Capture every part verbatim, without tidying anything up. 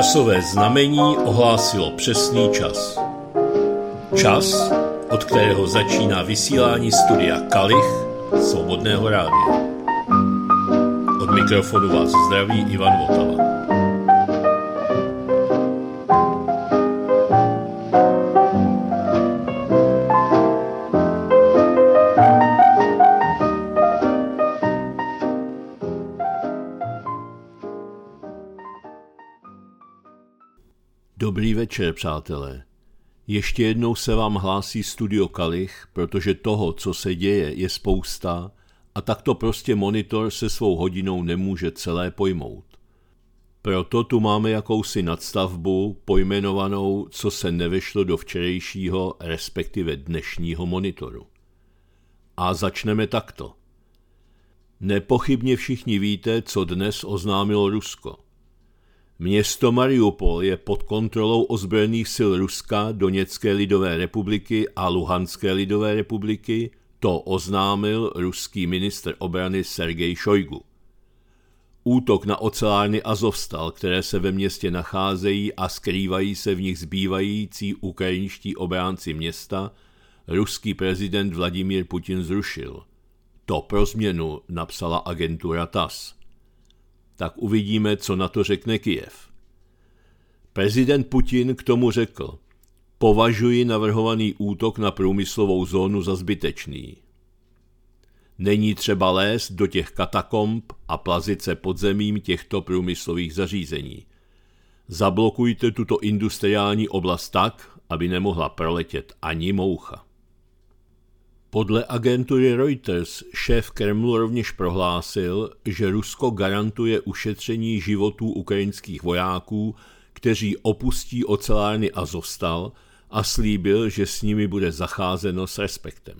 Časové znamení ohlásilo přesný čas. Čas, od kterého začíná vysílání studia Kalich Svobodného rádia. Od mikrofonu vás zdraví Ivan Votava. Dobrý večer, přátelé. Ještě jednou se vám hlásí studio Kalich, protože toho, co se děje, je spousta a tak to prostě monitor se svou hodinou nemůže celé pojmout. Proto tu máme jakousi nadstavbu pojmenovanou, co se nevešlo do včerejšího, respektive dnešního monitoru. A začneme takto. Nepochybně všichni víte, co dnes oznámilo Rusko. Město Mariupol je pod kontrolou ozbrojených sil Ruska, Doněcké lidové republiky a Luhanské lidové republiky, to oznámil ruský ministr obrany Sergej Šojgu. Útok na ocelárny Azovstal, které se ve městě nacházejí a skrývají se v nich zbývající ukrajinští obránci města, ruský prezident Vladimír Putin zrušil. To pro změnu napsala agentura T A S S. Tak uvidíme, co na to řekne Kyjev. Prezident Putin k tomu řekl: považuji navrhovaný útok na průmyslovou zónu za zbytečný. Není třeba lézt do těch katakomb a plazit se pod zemím těchto průmyslových zařízení. Zablokujte tuto industriální oblast tak, aby nemohla proletět ani moucha. Podle agentury Reuters šéf Kremlu rovněž prohlásil, že Rusko garantuje ušetření životů ukrajinských vojáků, kteří opustí ocelárny Azovstal, a slíbil, že s nimi bude zacházeno s respektem.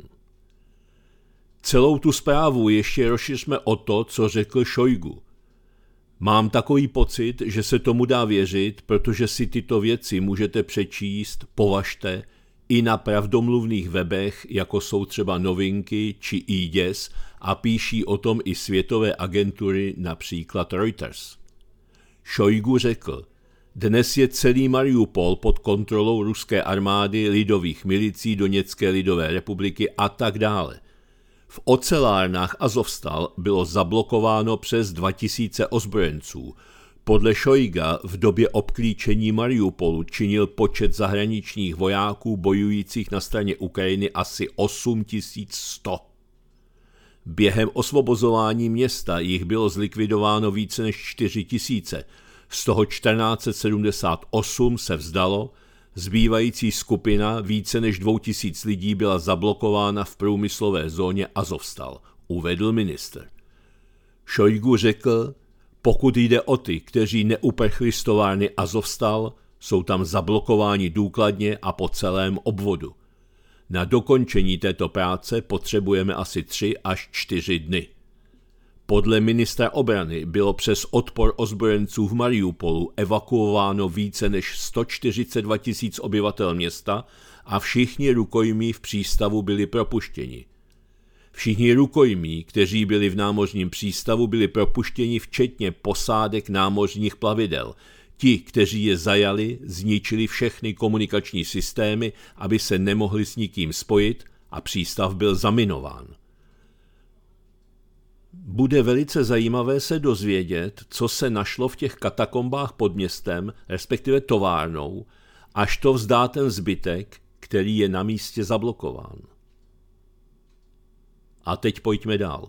Celou tu zprávu ještě rozšiřme o to, co řekl Šojgu. Mám takový pocit, že se tomu dá věřit, protože si tyto věci můžete přečíst, považte, i na pravdomluvných webech, jako jsou třeba Novinky či iDěs, a píší o tom i světové agentury, například Reuters. Šojgu řekl: dnes je celý Mariupol pod kontrolou ruské armády, lidových milicí, Doněcké lidové republiky a tak dále. V ocelárnách Azovstal bylo zablokováno přes dva tisíce ozbrojenců. Podle Šojga v době obklíčení Mariupolu činil počet zahraničních vojáků bojujících na straně Ukrajiny asi osm tisíc sto. Během osvobozování města jich bylo zlikvidováno více než čtyři tisíce, z toho čtrnáct set sedmdesát osm se vzdalo, zbývající skupina více než dvou tisíc lidí byla zablokována v průmyslové zóně Azovstal, uvedl ministr. Šojgu řekl: pokud jde o ty, kteří neuprchli z továrny Azovstal, jsou tam zablokováni důkladně a po celém obvodu. Na dokončení této práce potřebujeme asi tři až čtyři dny. Podle ministra obrany bylo přes odpor ozbrojenců v Mariupolu evakuováno více než sto čtyřicet dva tisíc obyvatel města a všichni rukojmí v přístavu byli propuštěni. Všichni rukojmí, kteří byli v námořním přístavu, byli propuštěni včetně posádek námořních plavidel. Ti, kteří je zajali, zničili všechny komunikační systémy, aby se nemohli s nikým spojit, a přístav byl zaminován. Bude velice zajímavé se dozvědět, co se našlo v těch katakombách pod městem, respektive továrnou, až to vzdá ten zbytek, který je na místě zablokován. A teď pojďme dál.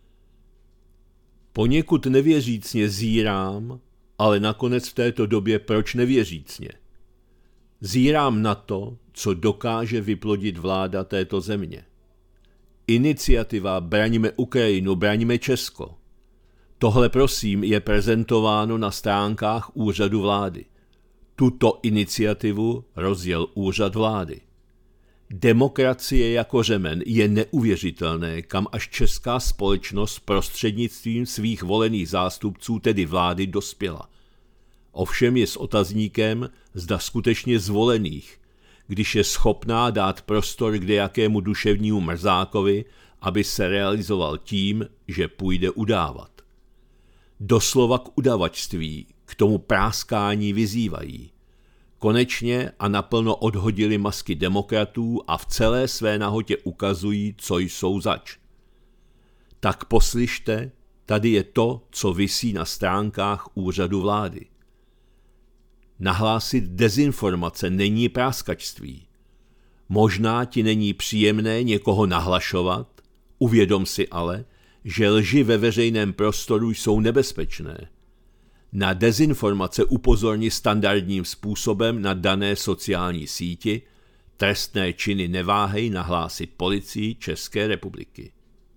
Poněkud nevěřícně zírám, ale nakonec v této době proč nevěřícně? Zírám na to, co dokáže vyplodit vláda této země. Iniciativa Braňme Ukrajinu, braňme Česko. Tohle prosím je prezentováno na stránkách úřadu vlády. Tuto iniciativu rozjel úřad vlády. Demokracie jako řemen je neuvěřitelné, kam až česká společnost prostřednictvím svých volených zástupců, tedy vlády, dospěla. Ovšem je s otazníkem, zda skutečně zvolených, když je schopná dát prostor kdejakému duševnímu mrzákovi, aby se realizoval tím, že půjde udávat. Doslova k udavačství, k tomu práskání vyzývají. Konečně a naplno odhodili masky demokratů a v celé své nahotě ukazují, co jsou zač. Tak poslyšte, tady je to, co visí na stránkách úřadu vlády. Nahlásit dezinformace není práskačství. Možná ti není příjemné někoho nahlašovat, uvědom si ale, že lži ve veřejném prostoru jsou nebezpečné. Na dezinformace upozorni standardním způsobem na dané sociální síti, trestné činy neváhej nahlásit policii České republiky.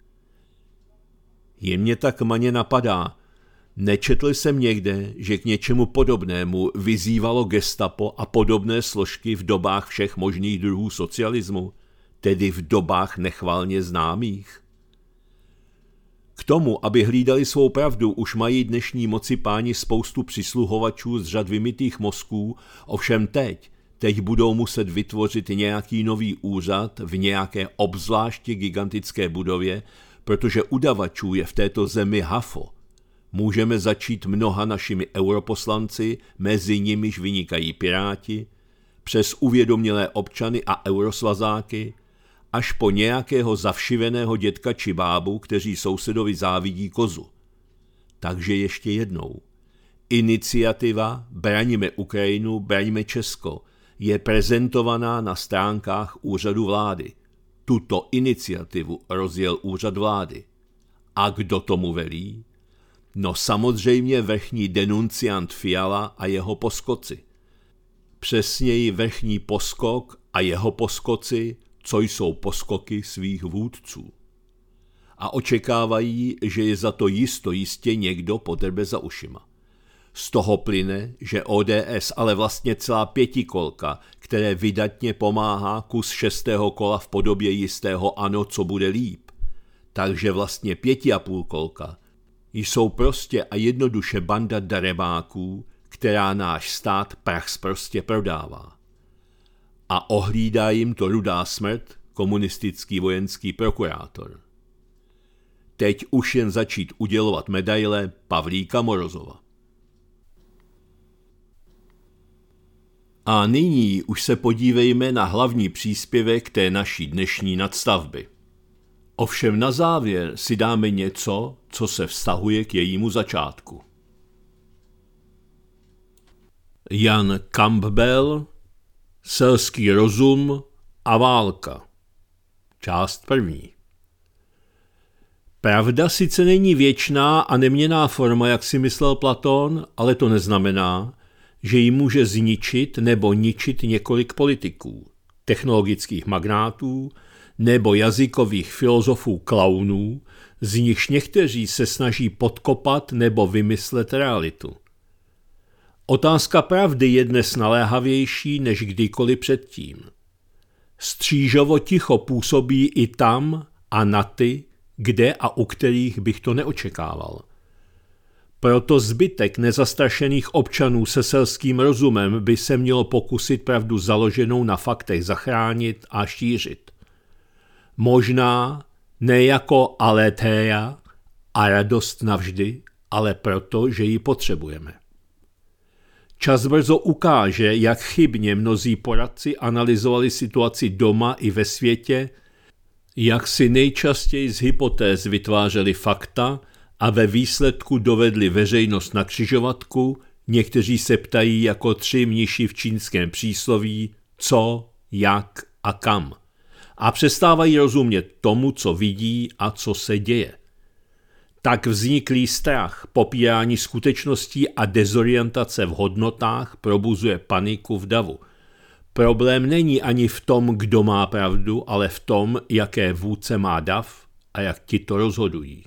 Jen mě tak maně napadá, nečetl jsem někde, že k něčemu podobnému vyzývalo gestapo a podobné složky v dobách všech možných druhů socialismu, tedy v dobách nechvalně známých? K tomu, aby hlídali svou pravdu, už mají dnešní moci páni spoustu přisluhovačů z řad vymytých mozků, ovšem teď, teď budou muset vytvořit nějaký nový úřad v nějaké obzvláště gigantické budově, protože udavačů je v této zemi hafo. Můžeme začít mnoha našimi europoslanci, mezi nimiž vynikají Piráti, přes uvědomělé občany a eurosvazáky, až po nějakého zavšiveného dětka či bábu, kteří sousedovi závidí kozu. Takže ještě jednou. Iniciativa Braňme Ukrajinu, braňme Česko je prezentovaná na stránkách úřadu vlády. Tuto iniciativu rozjel úřad vlády. A kdo tomu velí? No samozřejmě vrchní denunciant Fiala a jeho poskoci. Přesněji vrchní poskok a jeho poskoci, co jsou poskoky svých vůdců. A očekávají, že je za to jisto jistě někdo podrbe za ušima. Z toho plyne, že O D S, ale vlastně celá pětikolka, které vydatně pomáhá kus šestého kola v podobě jistého ano, co bude líp. Takže vlastně pěti a půl kolka jsou prostě a jednoduše banda darebáků, která náš stát prachsprostě prodává. A ohlídá jim to rudá smrt, komunistický vojenský prokurátor. Teď už jen začít udělovat medaile Pavlíka Morozova. A nyní už se podívejme na hlavní příspěvek té naší dnešní nadstavby. Ovšem na závěr si dáme něco, co se vztahuje k jejímu začátku. Jan Campbell, Selský rozum a válka. Část první. Pravda sice není věčná a neměnná forma, jak si myslel Platón, ale to neznamená, že ji může zničit nebo ničit několik politiků, technologických magnátů nebo jazykových filozofů klaunů, z nichž někteří se snaží podkopat nebo vymyslet realitu. Otázka pravdy je dnes naléhavější než kdykoliv předtím. Střížovo ticho působí i tam a na ty, kde a u kterých bych to neočekával. Proto zbytek nezastrašených občanů se selským rozumem by se mělo pokusit pravdu založenou na faktech zachránit a šířit. Možná ne jako aletheia a radost navždy, ale proto, že ji potřebujeme. Čas brzo ukáže, jak chybně mnozí poradci analyzovali situaci doma i ve světě, jak si nejčastěji z hypotéz vytvářeli fakta a ve výsledku dovedli veřejnost na křižovatku, někteří se ptají jako tři mniši v čínském přísloví, co, jak a kam. A přestávají rozumět tomu, co vidí a co se děje. Tak vzniklý strach, popírání skutečností a dezorientace v hodnotách probuzuje paniku v davu. Problém není ani v tom, kdo má pravdu, ale v tom, jaké vůdce má dav a jak ti to rozhodují.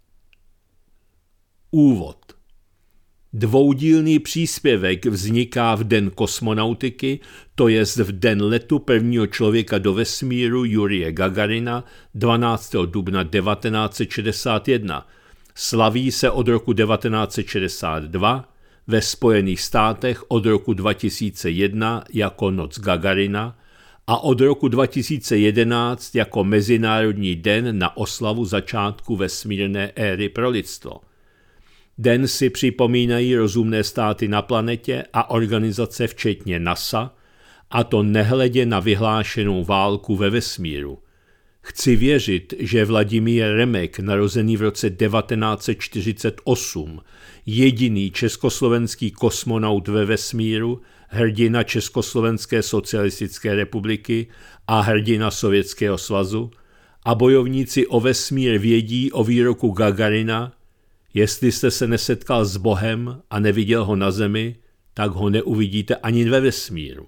Úvod. Dvoudílný příspěvek vzniká v den kosmonautiky, to jest v den letu prvního člověka do vesmíru Jurije Gagarina dvanáctého dubna devatenáct set šedesát jedna. Slaví se od roku devatenáct set šedesát dva, ve Spojených státech od roku dva tisíce jedna jako Noc Gagarina a od roku dva tisíce jedenáct jako Mezinárodní den na oslavu začátku vesmírné éry pro lidstvo. Den si připomínají rozumné státy na planetě a organizace včetně NASA, a to nehledě na vyhlášenou válku ve vesmíru. Chci věřit, že Vladimír Remek, narozený v roce devatenáct set čtyřicet osm, jediný československý kosmonaut ve vesmíru, hrdina Československé socialistické republiky a hrdina Sovětského svazu, a bojovníci o vesmír vědí o výroku Gagarina: jestli jste se nesetkal s Bohem a neviděl ho na zemi, tak ho neuvidíte ani ve vesmíru.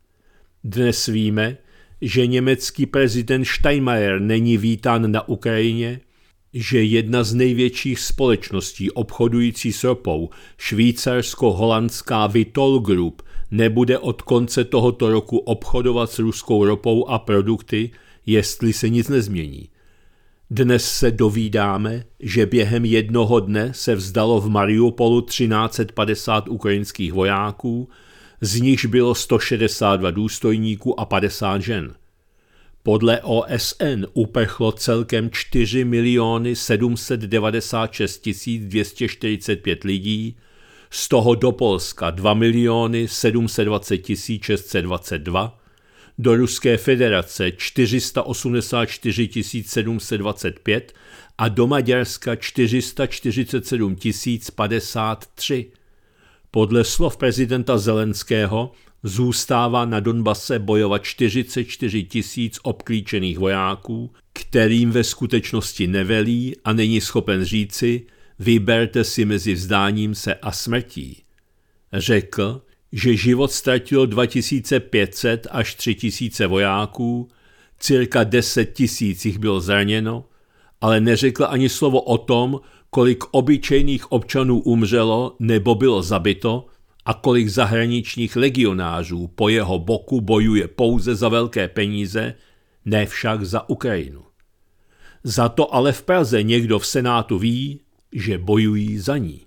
Dnes víme, že německý prezident Steinmeier není vítán na Ukrajině, že jedna z největších společností obchodující s ropou, švýcarsko-holandská Vitol Group, nebude od konce tohoto roku obchodovat s ruskou ropou a produkty, jestli se nic nezmění. Dnes se dovídáme, že během jednoho dne se vzdalo v Mariupolu třináct set padesát ukrajinských vojáků, z nichž bylo sto šedesát dva důstojníků a padesát žen. Podle O S N uprchlo celkem čtyři miliony sedm set devadesát šest tisíc dvě stě čtyřicet pět lidí, z toho do Polska dva miliony sedm set dvacet tisíc šest set dvacet dva, do Ruské federace čtyři sta osmdesát čtyři tisíc sedm set dvacet pět a do Maďarska čtyři sta čtyřicet sedm tisíc padesát tři. Podle slov prezidenta Zelenského zůstává na Donbase bojovat čtyřicet čtyři tisíc obklíčených vojáků, kterým ve skutečnosti nevelí a není schopen říci: vyberte si mezi vzdáním se a smrtí. Řekl, že život ztratilo dva tisíce pět set až tři tisíce vojáků, cirka deset tisíc jich bylo zraněno, ale neřekl ani slovo o tom, kolik obyčejných občanů umřelo nebo bylo zabito a kolik zahraničních legionářů po jeho boku bojuje pouze za velké peníze, ne však za Ukrajinu. Za to ale v Praze někdo v Senátu ví, že bojují za ní.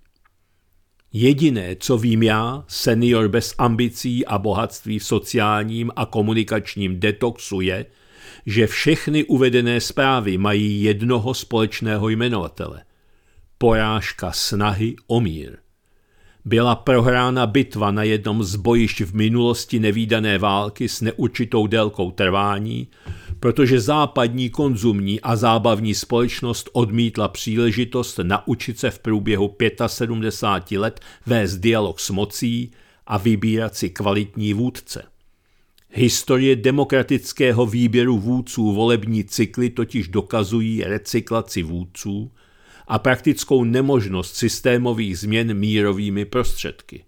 Jediné, co vím já, senior bez ambicí a bohatství v sociálním a komunikačním detoxu, je, že všechny uvedené zprávy mají jednoho společného jmenovatele. Porážka snahy o mír. Byla prohrána bitva na jednom z bojišť v minulosti nevídané války s neurčitou délkou trvání, protože západní konzumní a zábavní společnost odmítla příležitost naučit se v průběhu sedmdesáti pěti let vést dialog s mocí a vybírat si kvalitní vůdce. Historie demokratického výběru vůdců volební cykly totiž dokazují recyklaci vůdců a praktickou nemožnost systémových změn mírovými prostředky.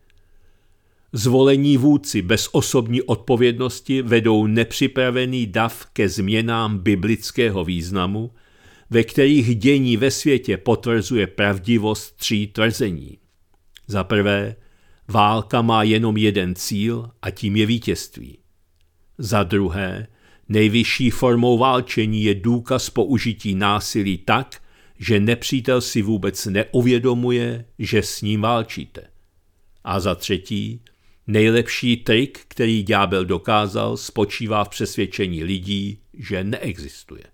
Zvolení vůdci bez osobní odpovědnosti vedou nepřipravený dav ke změnám biblického významu, ve kterých dění ve světě potvrzuje pravdivost tří tvrzení. Za prvé, válka má jenom jeden cíl a tím je vítězství. Za druhé, nejvyšší formou válčení je důkaz použití násilí tak, že nepřítel si vůbec neuvědomuje, že s ním válčíte. A za třetí, nejlepší trik, který ďábel dokázal, spočívá v přesvědčení lidí, že neexistuje.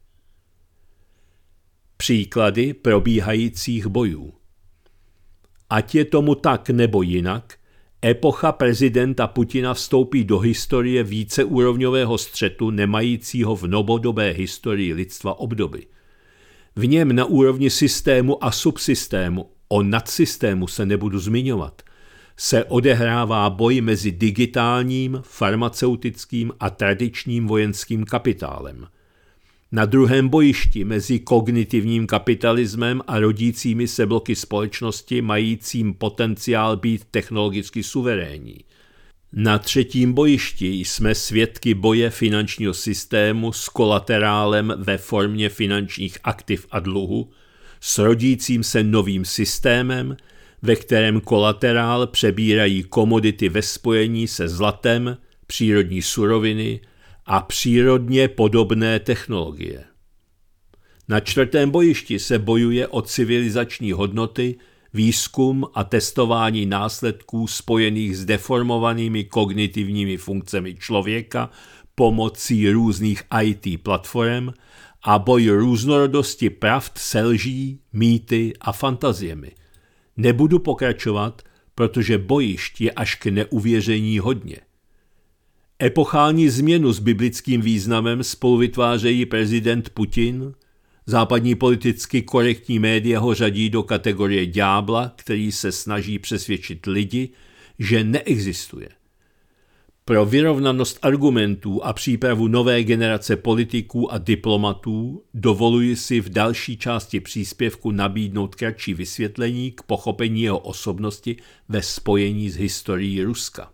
Příklady probíhajících bojů. Ať je tomu tak nebo jinak, epocha prezidenta Putina vstoupí do historie víceúrovňového střetu nemajícího v novodobé historii lidstva obdoby. V něm na úrovni systému a subsystému, o nadsystému se nebudu zmiňovat, se odehrává boj mezi digitálním, farmaceutickým a tradičním vojenským kapitálem. Na druhém bojišti mezi kognitivním kapitalismem a rodícími se bloky společnosti majícím potenciál být technologicky suverénní. Na třetím bojišti jsme svědky boje finančního systému s kolaterálem ve formě finančních aktiv a dluhu, s rodícím se novým systémem, ve kterém kolaterál přebírají komodity ve spojení se zlatem, přírodní suroviny a přírodně podobné technologie. Na čtvrtém bojišti se bojuje o civilizační hodnoty, výzkum a testování následků spojených s deformovanými kognitivními funkcemi člověka pomocí různých í té platform a boj různorodosti pravd se lží, mýty a fantaziemi. Nebudu pokračovat, protože bojišť je až k neuvěření hodně. Epochální změnu s biblickým významem spoluvytvářejí prezident Putin, západní politicky korektní média ho řadí do kategorie ďábla, který se snaží přesvědčit lidi, že neexistuje. Pro vyrovnanost argumentů a přípravu nové generace politiků a diplomatů dovoluji si v další části příspěvku nabídnout kratší vysvětlení k pochopení jeho osobnosti ve spojení s historií Ruska.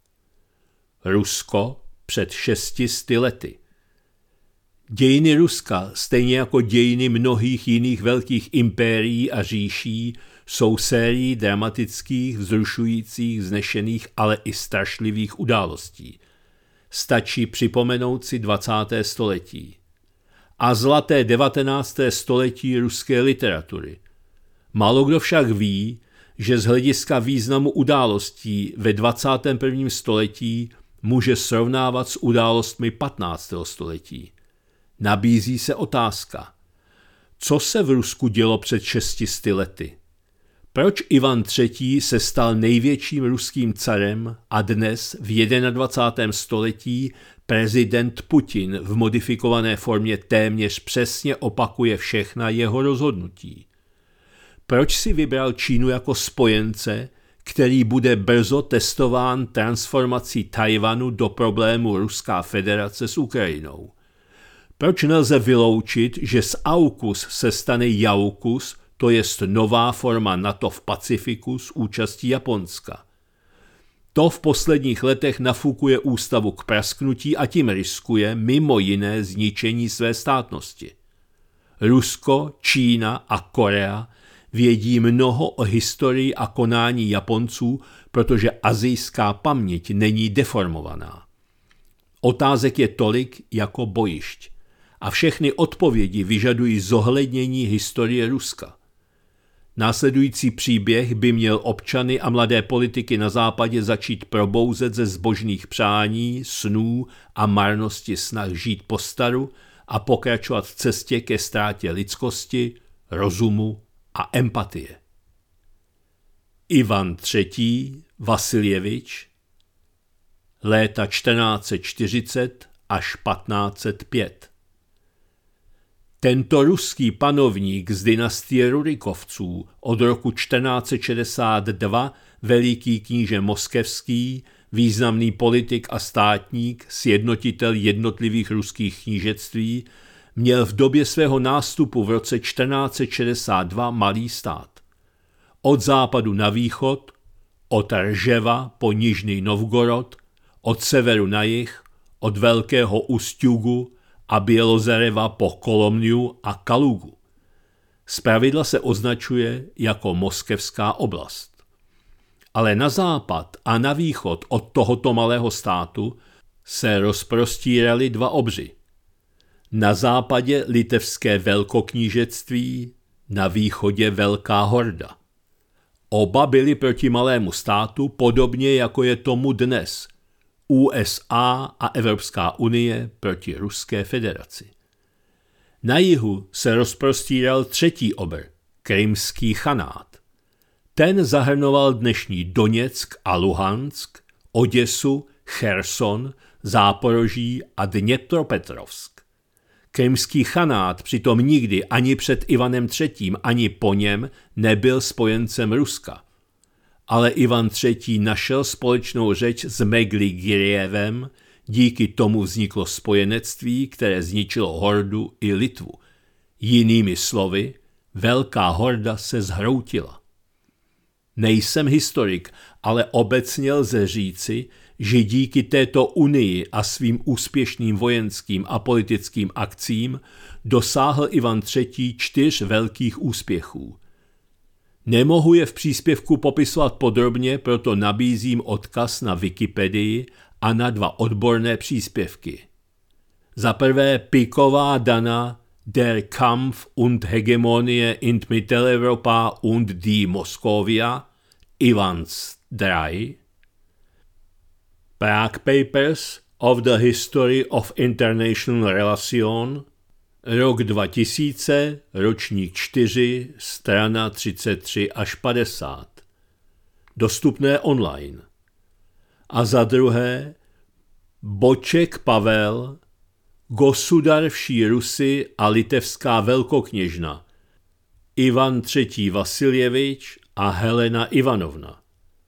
Rusko před šesti sty lety. Dějiny Ruska, stejně jako dějiny mnohých jiných velkých impérií a říší, jsou sérií dramatických, vzrušujících, vznešených, ale i strašlivých událostí. Stačí připomenout si dvacáté století. A zlaté devatenácté století ruské literatury. Málokdo však ví, že z hlediska významu událostí ve dvacátém prvním století může srovnávat s událostmi patnáctého století. Nabízí se otázka, co se v Rusku dělo před šesti sty lety? Proč Ivan třetí se stal největším ruským carem a dnes v dvacátém prvním století prezident Putin v modifikované formě téměř přesně opakuje všechna jeho rozhodnutí? Proč si vybral Čínu jako spojence, který bude brzo testován transformací Tajvanu do problému Ruská federace s Ukrajinou? Proč nelze vyloučit, že z AUKUS se stane JAUKUS, to jest nová forma NATO v Pacifiku s účastí Japonska? To v posledních letech nafukuje ústavu k prasknutí a tím riskuje mimo jiné zničení své státnosti. Rusko, Čína a Korea vědí mnoho o historii a konání Japonců, protože asijská paměť není deformovaná. Otázek je tolik jako bojišť a všechny odpovědi vyžadují zohlednění historie Ruska. Následující příběh by měl občany a mladé politiky na západě začít probouzet ze zbožných přání, snů a marnosti snah žít po staru a pokračovat v cestě ke ztrátě lidskosti, rozumu a empatie. Ivan třetí. Vasiljevič, léta čtrnáct set čtyřicet až patnáct set pět. Tento ruský panovník z dynastie Rurikovců, od roku čtrnáct set šedesát dva veliký kníže moskevský, významný politik a státník, sjednotitel jednotlivých ruských knížectví, měl v době svého nástupu v roce čtrnáct set šedesát dva malý stát. Od západu na východ, od Rževa po Nižný Novgorod, od severu na jih, od Velkého Ustjugu a Bělozereva po Kolomniu a Kalugu. Zpravidla se označuje jako moskevská oblast. Ale na západ a na východ od tohoto malého státu se rozprostírali dva obři. Na západě litevské velkoknížectví, na východě Velká Horda. Oba byli proti malému státu podobně jako je tomu dnes U S A a Evropská unie proti Ruské federaci. Na jihu se rozprostíral třetí obr, Krymský chanát. Ten zahrnoval dnešní Doněck a Luhansk, Oděsu, Cherson, Záporoží a Dněpropetrovsk. Krymský chanát přitom nikdy ani před Ivanem třetím ani po něm nebyl spojencem Ruska. Ale Ivan třetí našel společnou řeč s Megligirjevem, díky tomu vzniklo spojenectví, které zničilo Hordu i Litvu. Jinými slovy, Velká Horda se zhroutila. Nejsem historik, ale obecně lze říci, že díky této unii a svým úspěšným vojenským a politickým akcím dosáhl Ivan třetí čtyř velkých úspěchů. Nemohu je v příspěvku popisovat podrobně, proto nabízím odkaz na Wikipedii a na dva odborné příspěvky. Za prvé Piková Dana Der Kampf und Hegemonie in Mitteleuropa und die Moskovia, Ivans tři, Prague Papers of the History of International Relations, Rok dva tisíce, ročník čtyři, strana třicet tři až padesát. Dostupné online. A za druhé, Boček Pavel, Gosudarvší Rusy a litevská velkokněžna, Ivan třetí Vasiljevič a Helena Ivanovna.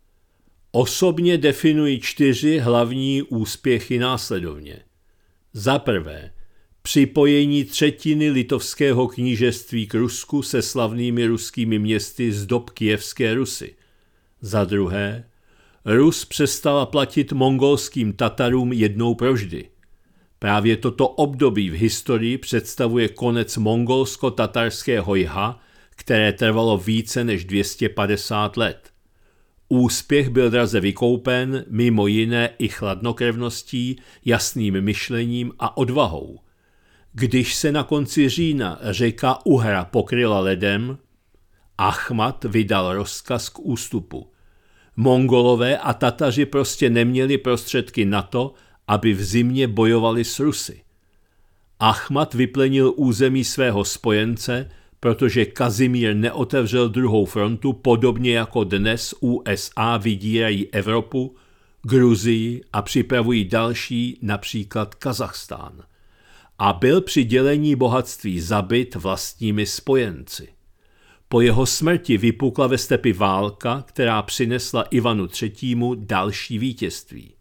Osobně definují čtyři hlavní úspěchy následovně. Za prvé, připojení třetiny litovského knížectví k Rusku se slavnými ruskými městy z dob Kyjevské Rusy. Za druhé, Rus přestala platit mongolským Tatarům jednou provždy. Právě toto období v historii představuje konec mongolsko-tatarského jha, které trvalo více než dvě stě padesát let. Úspěch byl draze vykoupen mimo jiné i chladnokrevností, jasným myšlením a odvahou. Když se na konci října řeka Uhra pokryla ledem, Achmat vydal rozkaz k ústupu. Mongolové a Tataři prostě neměli prostředky na to, aby v zimě bojovali s Rusy. Achmat vyplenil území svého spojence, protože Kazimír neotevřel druhou frontu, podobně jako dnes U S A vydírají Evropu, Gruzii a připravují další, například Kazachstán. A byl při dělení bohatství zabit vlastními spojenci. Po jeho smrti vypukla ve stepi válka, která přinesla Ivanu třetímu další vítězství.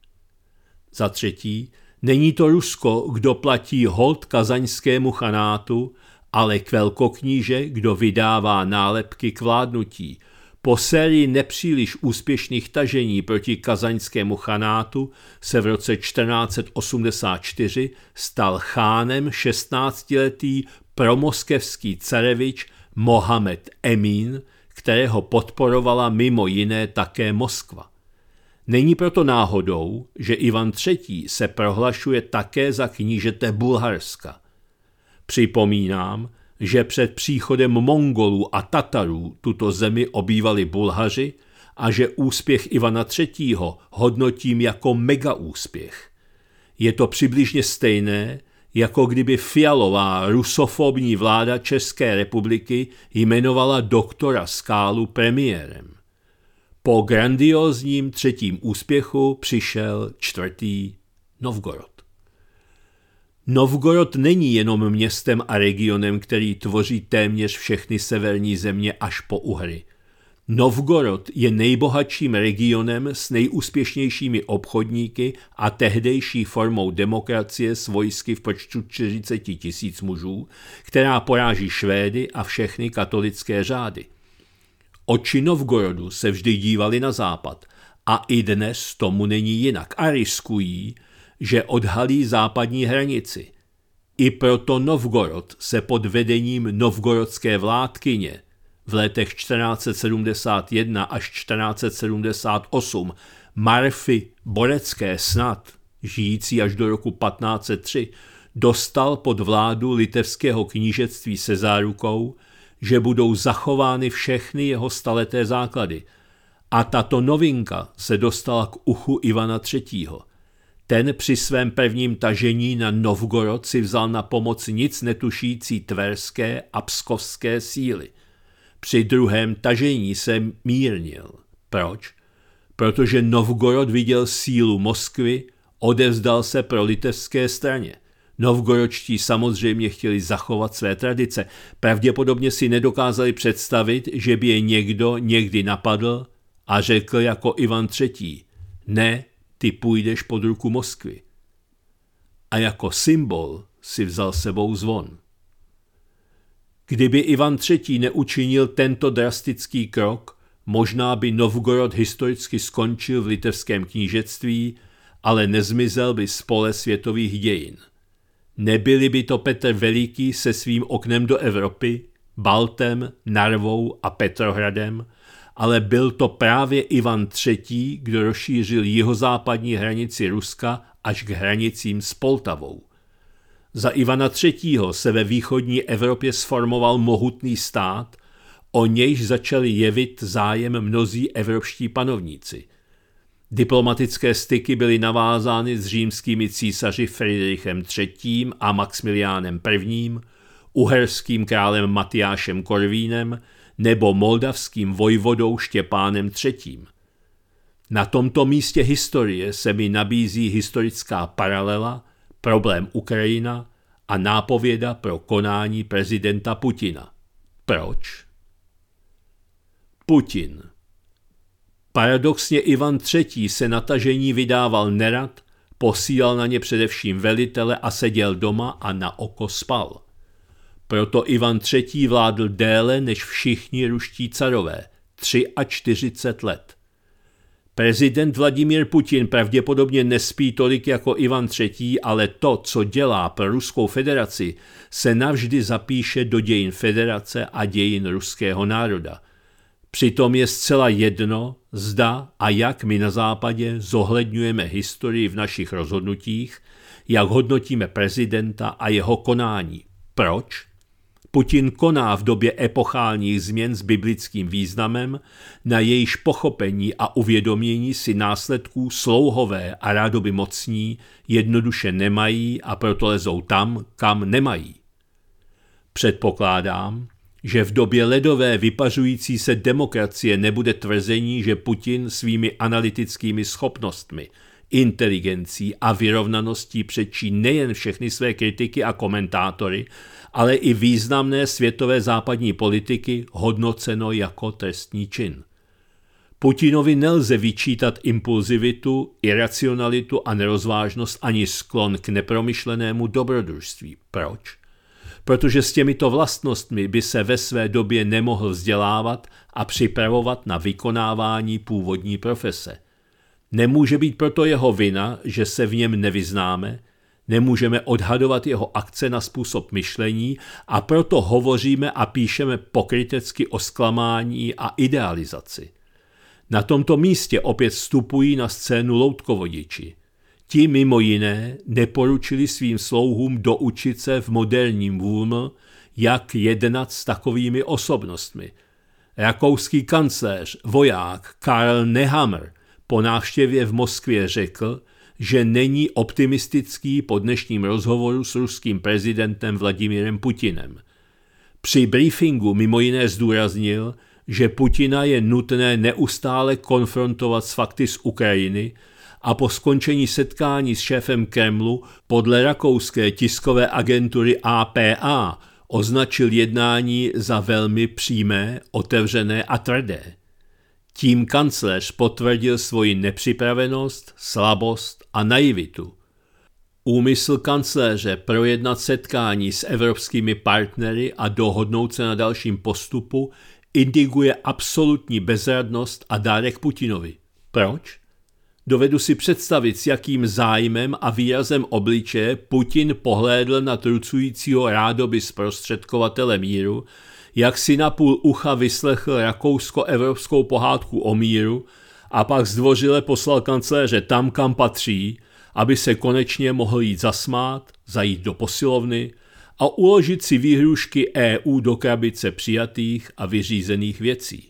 Za třetí, není to Rusko, kdo platí hold kazaňskému chanátu, ale k velkokníže, kdo vydává nálepky k vládnutí. Po sérii nepříliš úspěšných tažení proti kazaňskému chanátu se v roce čtrnáct set osmdesát čtyři stal chánem šestnáctiletý promoskevský carevič Mohamed Emín, kterého podporovala mimo jiné také Moskva. Není proto náhodou, že Ivan třetí se prohlašuje také za knížete Bulharska. Připomínám, že před příchodem Mongolů a Tatarů tuto zemi obývali Bulhaři a že úspěch Ivana třetího hodnotím jako megaúspěch. Je to přibližně stejné, jako kdyby fialová rusofobní vláda České republiky jmenovala doktora Skálu premiérem. Po grandiózním třetím úspěchu přišel čtvrtý Novgorod. Novgorod není jenom městem a regionem, který tvoří téměř všechny severní země až po Uhry. Novgorod je nejbohatším regionem s nejúspěšnějšími obchodníky a tehdejší formou demokracie s vojsky v počtu čtyřicet tisíc mužů, která poráží Švédy a všechny katolické řády. Oči Novgorodu se vždy dívaly na západ a i dnes tomu není jinak a riskují, že odhalí západní hranici. I proto Novgorod se pod vedením novgorodské vládkyně v letech čtrnáct set sedmdesát jedna až čtrnáct set sedmdesát osm Marfy Borecké snad, žijící až do roku patnáct set tři, dostal pod vládu litevského knížectví se zárukou, že budou zachovány všechny jeho staleté základy. A tato novinka se dostala k uchu Ivana třetího. Ten při svém prvním tažení na Novgorod si vzal na pomoc nic netušící tverské a pskovské síly. Při druhém tažení se mírnil. Proč? Protože Novgorod viděl sílu Moskvy, odevzdal se pro litevské straně. Novgorodští samozřejmě chtěli zachovat své tradice. Pravděpodobně si nedokázali představit, že by je někdo někdy napadl a řekl jako Ivan třetí. Ne, ty půjdeš pod ruku Moskvy. A jako symbol si vzal sebou zvon. Kdyby Ivan třetí neučinil tento drastický krok, možná by Novgorod historicky skončil v litevském knížectví, ale nezmizel by z pole světových dějin. Nebyli by to Petr Veliký se svým oknem do Evropy, Baltem, Narvou a Petrohradem, ale byl to právě Ivan třetí, kdo rozšířil jihozápadní hranici Ruska až k hranicím s Poltavou. Za Ivana třetího se ve východní Evropě sformoval mohutný stát, o nějž začali jevit zájem mnozí evropští panovníci. Diplomatické styky byly navázány s římskými císaři Friedrichem třetím. a Maxmiliánem prvním., uherským králem Matyášem Korvínem nebo moldavským vojvodou Štěpánem třetím. Na tomto místě historie se mi nabízí historická paralela, problém Ukrajina a nápověda pro konání prezidenta Putina. Proč? Putin. Paradoxně Ivan třetí. se na tažení vydával nerad, posílal na ně především velitele a seděl doma a na oko spal. Proto Ivan třetí. vládl déle než všichni ruští carové, čtyřicet tři let. Prezident Vladimír Putin pravděpodobně nespí tolik jako Ivan třetí., ale to, co dělá pro Ruskou federaci, se navždy zapíše do dějin federace a dějin ruského národa. Přitom je zcela jedno, zda a jak my na západě zohledňujeme historii v našich rozhodnutích, jak hodnotíme prezidenta a jeho konání. Proč? Putin koná v době epochálních změn s biblickým významem, na jejíž pochopení a uvědomění si následků slouhové a rádoby mocní jednoduše nemají a proto lezou tam, kam nemají. Předpokládám, že v době ledové vypařující se demokracie nebude tvrzení, že Putin svými analytickými schopnostmi, inteligencí a vyrovnaností předčí nejen všechny své kritiky a komentátory, ale i významné světové západní politiky hodnoceno jako trestný čin. Putinovi nelze vyčítat impulzivitu, iracionalitu a nerozvážnost ani sklon k nepromyšlenému dobrodružství. Proč? Protože s těmito vlastnostmi by se ve své době nemohl vzdělávat a připravovat na vykonávání původní profese. Nemůže být proto jeho vina, že se v něm nevyznáme, nemůžeme odhadovat jeho akce na způsob myšlení a proto hovoříme a píšeme pokrytecky o zklamání a idealizaci. Na tomto místě opět vstupují na scénu loutkovodiči. Ti mimo jiné neporučili svým slouhům doučit se v moderním Wurm, jak jednat s takovými osobnostmi. Rakouský kancléř, voják Karl Nehammer po návštěvě v Moskvě řekl, že není optimistický po dnešním rozhovoru s ruským prezidentem Vladimírem Putinem. Při briefingu mimo jiné zdůraznil, že Putina je nutné neustále konfrontovat s fakty z Ukrajiny a po skončení setkání s šéfem Kremlu podle rakouské tiskové agentury A P A označil jednání za velmi přímé, otevřené a tvrdé. Tím kancléř potvrdil svoji nepřipravenost, slabost a naivitu. Úmysl kancléře projednat setkání s evropskými partnery a dohodnout se na dalším postupu indikuje absolutní bezradnost a dárek Putinovi. Proč? Dovedu si představit, s jakým zájmem a výrazem obličeje Putin pohlédl na trucujícího rádoby zprostředkovatele míru, jak si na půl ucha vyslechl rakousko-evropskou pohádku o míru a pak zdvořile poslal kancléře tam, kam patří, aby se konečně mohl jít zasmát, zajít do posilovny a uložit si výhrůžky E U do krabice přijatých a vyřízených věcí.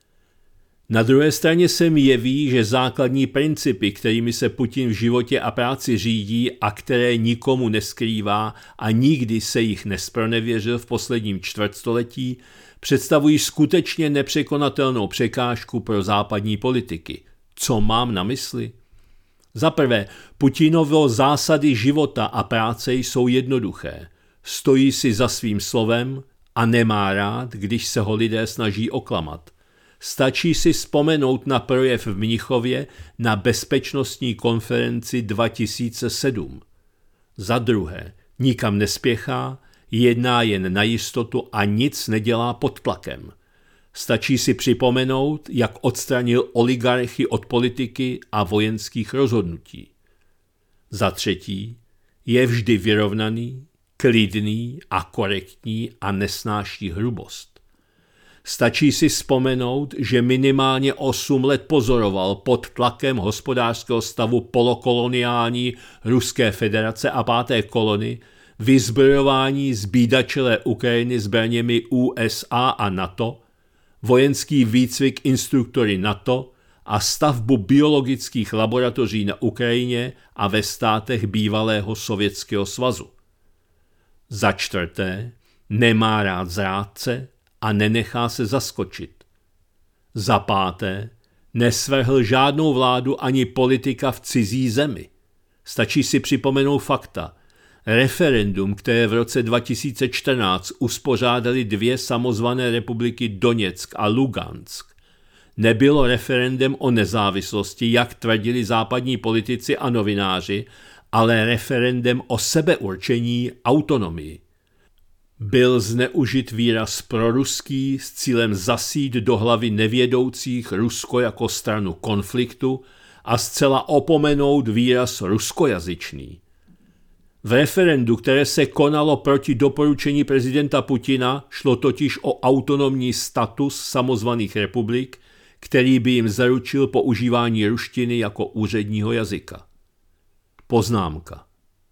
Na druhé straně se mi jeví, že základní principy, kterými se Putin v životě a práci řídí a které nikomu neskrývá a nikdy se jich nespronevěřil v posledním čtvrtstoletí, představují skutečně nepřekonatelnou překážku pro západní politiky. Co mám na mysli? Za prvé, Putinovo zásady života a práce jsou jednoduché. Stojí si za svým slovem a nemá rád, když se ho lidé snaží oklamat. Stačí si vzpomenout na projev v Mnichově na bezpečnostní konferenci dva tisíce sedm. Za druhé, nikam nespěchá, jedná jen na jistotu a nic nedělá pod tlakem. Stačí si připomenout, jak odstranil oligarchy od politiky a vojenských rozhodnutí. Za třetí, je vždy vyrovnaný, klidný a korektní a nesnáší hrubost. Stačí si vzpomenout, že minimálně osm let pozoroval pod tlakem hospodářského stavu polokoloniální Ruské federace a páté kolony vyzbrojování zbídačelé Ukrajiny zbraněmi U S A a NATO, vojenský výcvik instruktory NATO a stavbu biologických laboratoří na Ukrajině a ve státech bývalého Sovětského svazu. Za čtvrté, nemá rád zrádce a nenechá se zaskočit. Za páté, nesvrhl žádnou vládu ani politika v cizí zemi. Stačí si připomenout fakta. Referendum, které v roce dva tisíce čtrnáct uspořádali dvě samozvané republiky Doněck a Lugansk, nebylo referendem o nezávislosti, jak tvrdili západní politici a novináři, ale referendem o sebeurčení, autonomii. Byl zneužit výraz proruský s cílem zasít do hlavy nevědoucích Rusko jako stranu konfliktu a zcela opomenout výraz ruskojazyčný. V referendu, které se konalo proti doporučení prezidenta Putina, šlo totiž o autonomní status samozvaných republik, který by jim zaručil používání ruštiny jako úředního jazyka. Poznámka.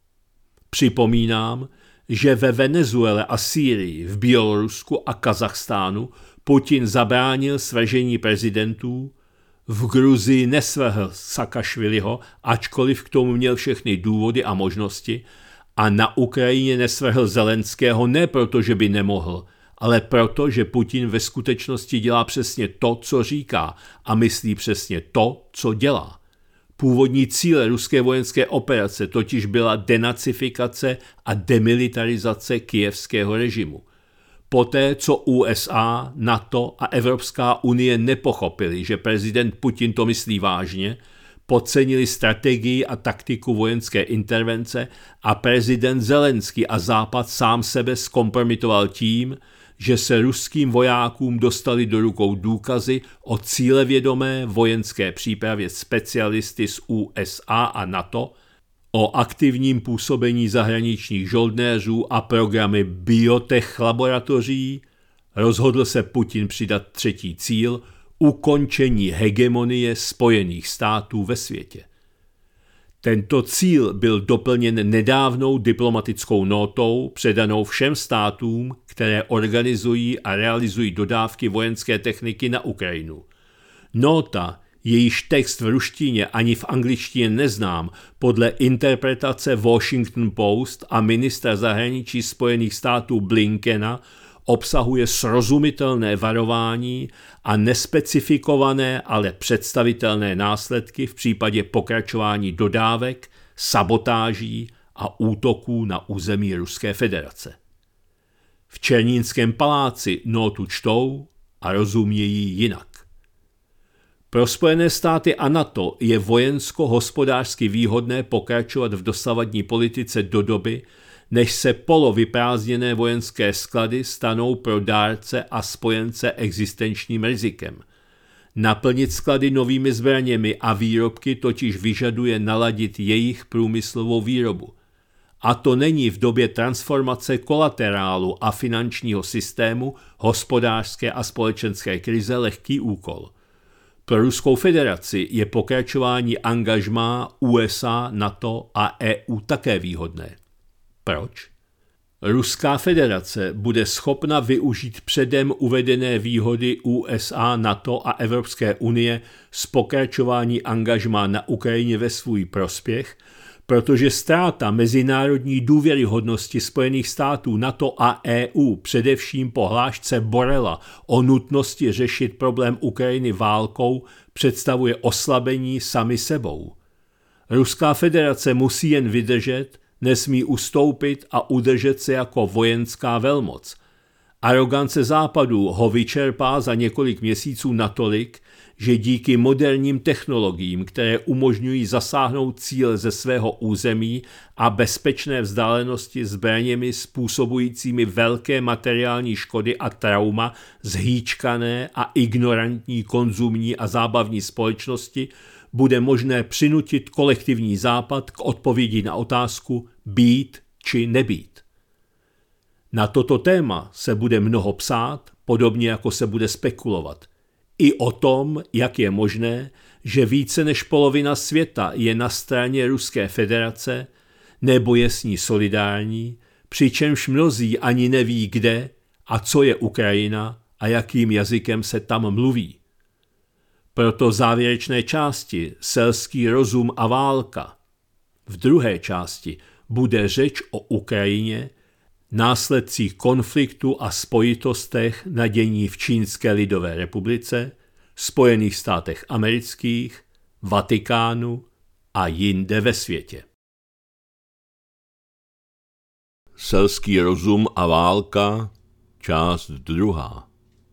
Připomínám, že ve Venezuele a Sýrii, v Bělorusku a Kazachstánu Putin zabránil svržení prezidentů, v Gruzii nesvrhl Saakašviliho, ačkoliv k tomu měl všechny důvody a možnosti, a na Ukrajině nesvrhl Zelenského ne proto, že by nemohl, ale proto, že Putin ve skutečnosti dělá přesně to, co říká, a myslí přesně to, co dělá. Původní cíle ruské vojenské operace totiž byla denacifikace a demilitarizace kyjevského režimu. Poté, co U S A, NATO a Evropská unie nepochopili, že prezident Putin to myslí vážně, podcenili strategii a taktiku vojenské intervence a prezident Zelenský a Západ sám sebe zkompromitoval tím, že se ruským vojákům dostali do rukou důkazy o cílevědomé vojenské přípravě specialisty z U S A a NATO, o aktivním působení zahraničních žoldnéřů a programy biotech laboratoří, rozhodl se Putin přidat třetí cíl – ukončení hegemonie Spojených států ve světě. Tento cíl byl doplněn nedávnou diplomatickou nótou předanou všem státům, které organizují a realizují dodávky vojenské techniky na Ukrajinu. Nóta, jejíž text v ruštině ani v angličtině neznám, podle interpretace Washington Post a ministra zahraničí Spojených států Blinkena obsahuje srozumitelné varování a nespecifikované, ale představitelné následky v případě pokračování dodávek, sabotáží a útoků na území Ruské federace. V Černínském paláci nótu čtou a rozumějí jinak. Pro Spojené státy a NATO je vojensko-hospodářsky výhodné pokračovat v dosavadní politice do doby, než se polovyprázdněné vojenské sklady stanou pro dárce a spojence existenčním rizikem. Naplnit sklady novými zbraněmi a výrobky totiž vyžaduje naladit jejich průmyslovou výrobu. A to není v době transformace kolaterálu a finančního systému, hospodářské a společenské krize lehký úkol. Pro Ruskou federaci je pokračování angažmá U S A, NATO a E U také výhodné. Proč? Ruská federace bude schopna využít předem uvedené výhody U S A, NATO a Evropské unie z pokračování angažmá na Ukrajině ve svůj prospěch, protože ztráta mezinárodní důvěryhodnosti Spojených států, NATO a E U, především po hlášce Borrella o nutnosti řešit problém Ukrajiny válkou, představuje oslabení sami sebou. Ruská federace musí jen vydržet, nesmí ustoupit a udržet se jako vojenská velmoc. Arogance Západu ho vyčerpá za několik měsíců natolik, že díky moderním technologiím, které umožňují zasáhnout cíl ze svého území a bezpečné vzdálenosti zbraněmi způsobujícími velké materiální škody a trauma zhýčkané a ignorantní konzumní a zábavní společnosti, bude možné přinutit kolektivní Západ k odpovědi na otázku být či nebýt. Na toto téma se bude mnoho psát, podobně jako se bude spekulovat. I o tom, jak je možné, že více než polovina světa je na straně Ruské federace nebo je s ní solidární, přičemž mnozí ani neví, kde a co je Ukrajina a jakým jazykem se tam mluví. Proto závěrečné části Selský rozum a válka. V druhé části bude řeč o Ukrajině, následcích konfliktu a spojitostech na dění v Čínské lidové republice, Spojených státech amerických, Vatikánu a jinde ve světě. Selský rozum a válka, část druhá.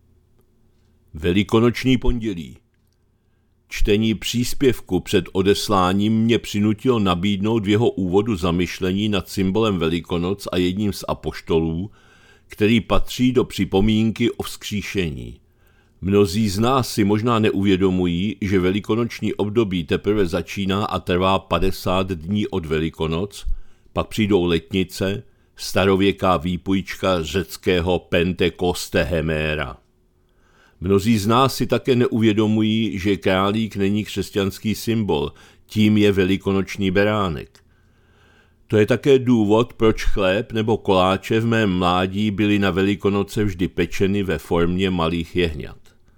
Velikonoční pondělí. Čtení příspěvku před odesláním mě přinutilo nabídnout v jeho úvodu zamyšlení nad symbolem Velikonoc a jedním z apoštolů, který patří do připomínky o vzkříšení. Mnozí z nás si možná neuvědomují, že velikonoční období teprve začíná a trvá padesát dní od Velikonoc, pak přijdou letnice, starověká výpůjčka řeckého Pentekoste Heméra. Mnozí z nás si také neuvědomují, že králík není křesťanský symbol, tím je velikonoční beránek. To je také důvod, proč chléb nebo koláče v mém mládí byly na Velikonoce vždy pečeny ve formě malých jehňat.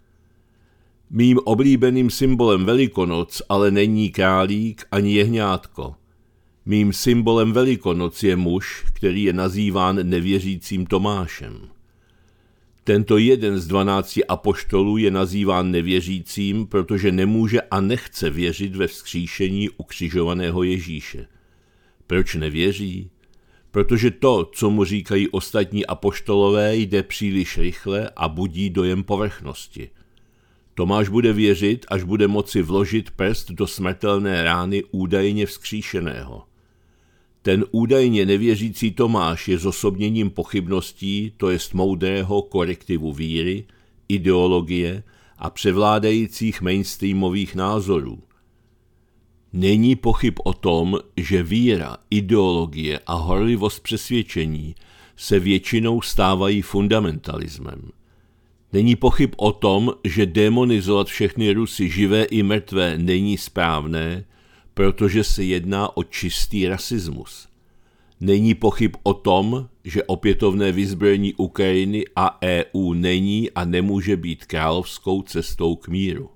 Mým oblíbeným symbolem Velikonoc ale není králík ani jehňátko. Mým symbolem Velikonoc je muž, který je nazýván nevěřícím Tomášem. Tento jeden z dvanácti apoštolů je nazýván nevěřícím, protože nemůže a nechce věřit ve vzkříšení ukřižovaného Ježíše. Proč nevěří? Protože to, co mu říkají ostatní apoštolové, jde příliš rychle a budí dojem povrchnosti. Tomáš bude věřit, až bude moci vložit prst do smrtelné rány údajně vzkříšeného. Ten údajně nevěřící Tomáš je zosobněním pochybností, to jest moudrého korektivu víry, ideologie a převládajících mainstreamových názorů. Není pochyb o tom, že víra, ideologie a horlivost přesvědčení se většinou stávají fundamentalismem. Není pochyb o tom, že demonizovat všechny Rusy živé i mrtvé není správné, protože se jedná o čistý rasismus. Není pochyb o tom, že opětovné vyzbrojení Ukrajiny a E U není a nemůže být královskou cestou k míru.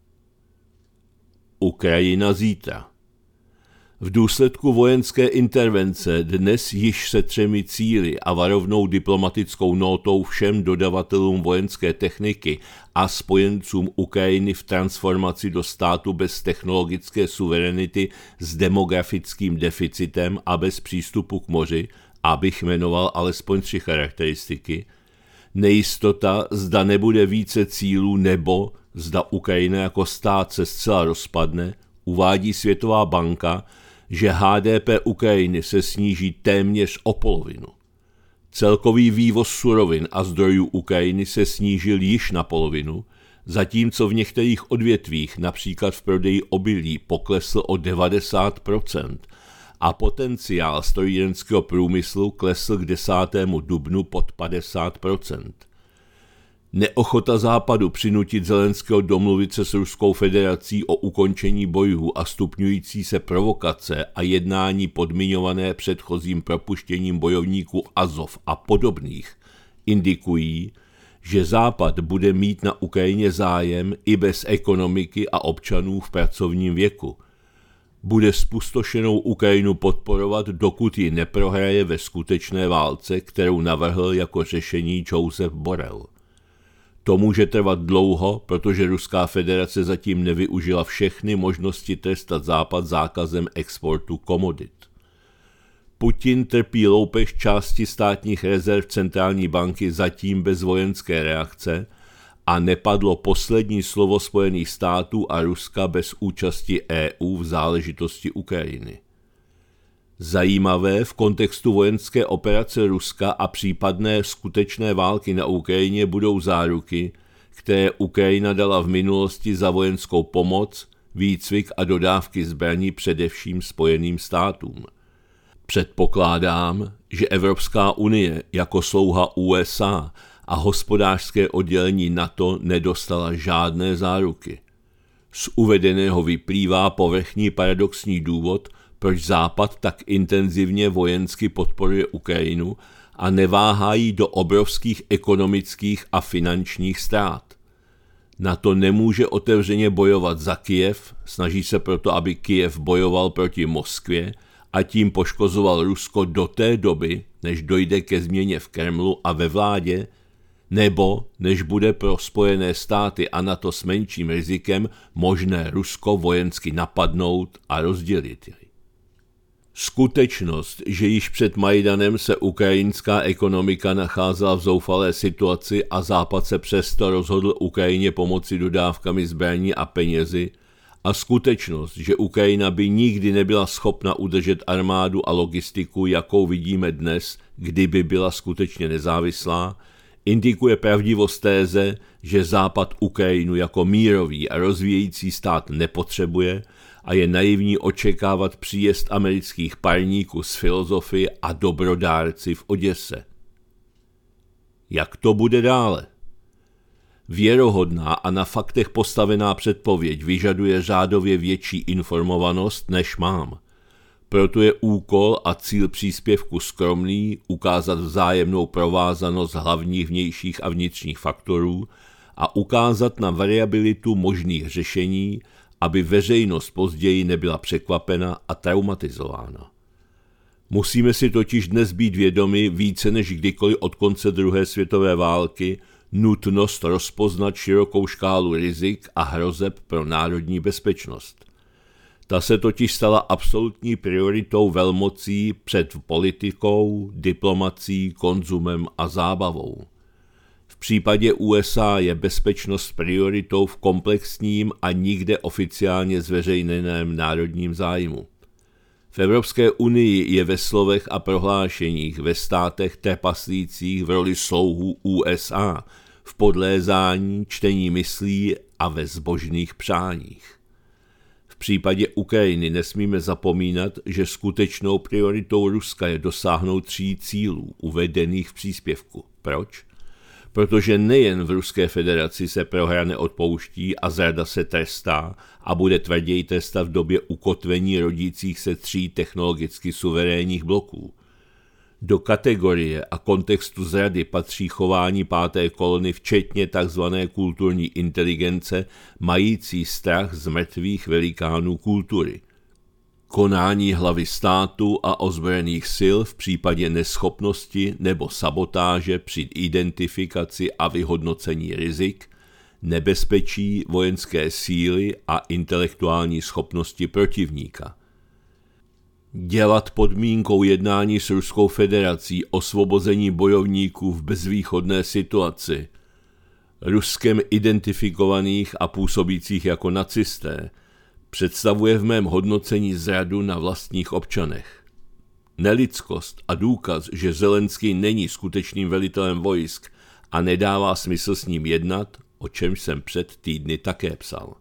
Ukrajina zítra. V důsledku vojenské intervence dnes již se třemi cíli a varovnou diplomatickou nótou všem dodavatelům vojenské techniky a spojencům Ukrajiny v transformaci do státu bez technologické suverenity s demografickým deficitem a bez přístupu k moři, abych jmenoval alespoň tři charakteristiky, nejistota, zda nebude více cílů nebo zda Ukrajina jako stát se zcela rozpadne, uvádí Světová banka, že H D P Ukrajiny se sníží téměř o polovinu. Celkový vývoz surovin a zdrojů Ukrajiny se snížil již na polovinu, zatímco v některých odvětvích, například v prodeji obilí, poklesl o devadesát procent a potenciál strojírenského průmyslu klesl k desátému dubnu pod padesát procent. Neochota Západu přinutit Zelenského domluvit se s Ruskou federací o ukončení bojů a stupňující se provokace a jednání podmiňované předchozím propuštěním bojovníků Azov a podobných indikují, že Západ bude mít na Ukrajině zájem i bez ekonomiky a občanů v pracovním věku. Bude spustošenou Ukrajinu podporovat, dokud ji neprohraje ve skutečné válce, kterou navrhl jako řešení Josef Borrell. To může trvat dlouho, protože Ruská federace zatím nevyužila všechny možnosti trestat Západ zákazem exportu komodit. Putin trpí loupež části státních rezerv centrální banky zatím bez vojenské reakce a nepadlo poslední slovo Spojených států a Ruska bez účasti E U v záležitosti Ukrajiny. Zajímavé v kontextu vojenské operace Ruska a případné skutečné války na Ukrajině budou záruky, které Ukrajina dala v minulosti za vojenskou pomoc, výcvik a dodávky zbraní především Spojeným státům. Předpokládám, že Evropská unie jako slouha U S A a hospodářské oddělení NATO nedostala žádné záruky. Z uvedeného vyplývá povrchní paradoxní důvod, proč Západ tak intenzivně vojensky podporuje Ukrajinu a neváhá jí do obrovských ekonomických a finančních ztrát. NATO nemůže otevřeně bojovat za Kyjev, snaží se proto, aby Kyjev bojoval proti Moskvě a tím poškozoval Rusko do té doby, než dojde ke změně v Kremlu a ve vládě, nebo než bude pro Spojené státy a NATO s menším rizikem možné Rusko vojensky napadnout a rozdělit jej. Skutečnost, že již před Majdanem se ukrajinská ekonomika nacházela v zoufalé situaci a Západ se přesto rozhodl Ukrajině pomoci dodávkami zbraní a penězi, a skutečnost, že Ukrajina by nikdy nebyla schopna udržet armádu a logistiku, jakou vidíme dnes, kdyby byla skutečně nezávislá, indikuje pravdivost téze, že Západ Ukrajinu jako mírový a rozvíjející stát nepotřebuje a je naivní očekávat příjezd amerických parníků z filozofy a dobrodárci v Oděse. Jak to bude dále? Věrohodná a na faktech postavená předpověď vyžaduje řádově větší informovanost, než mám. Proto je úkol a cíl příspěvku skromný, ukázat vzájemnou provázanost hlavních vnějších a vnitřních faktorů a ukázat na variabilitu možných řešení, aby veřejnost později nebyla překvapena a traumatizována. Musíme si totiž dnes být vědomi více než kdykoliv od konce druhé světové války nutnost rozpoznat širokou škálu rizik a hrozeb pro národní bezpečnost. Ta se totiž stala absolutní prioritou velmocí před politikou, diplomací, konzumem a zábavou. V případě U S A je bezpečnost prioritou v komplexním a nikde oficiálně zveřejněném národním zájmu. V Evropské unii je ve slovech a prohlášeních ve státech trpaslících v roli slouhů U S A, v podlézání, čtení myslí a ve zbožných přáních. V případě Ukrajiny nesmíme zapomínat, že skutečnou prioritou Ruska je dosáhnout tří cílů uvedených v příspěvku. Proč? Protože nejen v Ruské federaci se prohra neodpouští a zrada se trestá a bude tvrději trestat v době ukotvení rodících se tří technologicky suverénních bloků. Do kategorie a kontextu zrady patří chování páté kolony včetně tzv. Kulturní inteligence mající strach z mrtvých velikánů kultury. Konání hlavy státu a ozbrojených sil v případě neschopnosti nebo sabotáže při identifikaci a vyhodnocení rizik, nebezpečí vojenské síly a intelektuální schopnosti protivníka. Dělat podmínkou jednání s Ruskou federací osvobození bojovníků v bezvýchodné situaci, Ruskem identifikovaných a působících jako nacisté, představuje v mém hodnocení zradu na vlastních občanech. Nelidskost a důkaz, že Zelenský není skutečným velitelem vojsk a nedává smysl s ním jednat, o čem jsem před týdny také psal.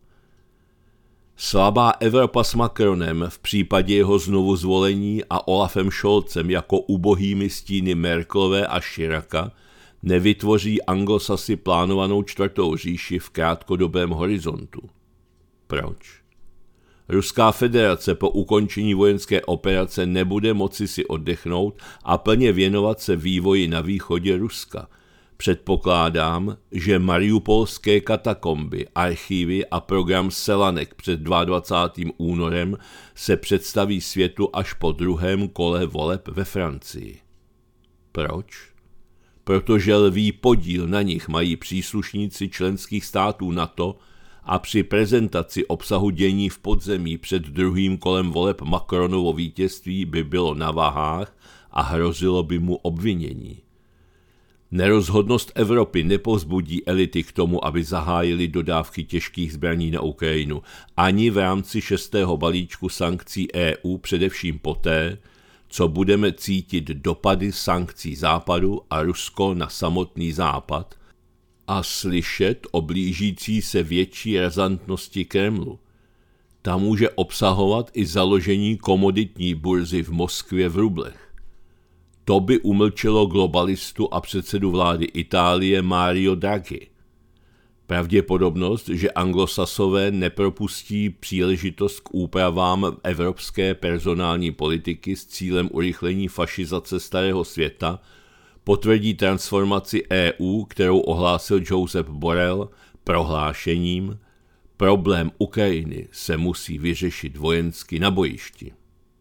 Slabá Evropa s Macronem v případě jeho znovu zvolení a Olafem Scholzem jako ubohými stíny Merkelové a Chiraca nevytvoří Anglosasy plánovanou čtvrtou říši v krátkodobém horizontu. Proč? Ruská federace po ukončení vojenské operace nebude moci si oddechnout a plně věnovat se vývoji na východě Ruska. Předpokládám, že mariupolské katakomby, archívy a program Selanek před dvacátým druhým únorem se představí světu až po druhém kole voleb ve Francii. Proč? Protože lví podíl na nich mají příslušníci členských států NATO a při prezentaci obsahu dění v podzemí před druhým kolem voleb Macronovo vítězství by bylo na vahách a hrozilo by mu obvinění. Nerozhodnost Evropy nepovzbudí elity k tomu, aby zahájili dodávky těžkých zbraní na Ukrajinu, ani v rámci šestého balíčku sankcí E U, především poté, co budeme cítit dopady sankcí Západu a Rusko na samotný Západ a slyšet o blížící se větší razantnosti Kremlu. Ta může obsahovat i založení komoditní burzy v Moskvě v rublech. To by umlčelo globalistu a předsedu vlády Itálie Mario Draghi. Pravděpodobnost, že Anglosasové nepropustí příležitost k úpravám evropské personální politiky s cílem urychlení fašizace starého světa, potvrdí transformaci E U, kterou ohlásil Josep Borrell, prohlášením: problém Ukrajiny se musí vyřešit vojensky na bojišti.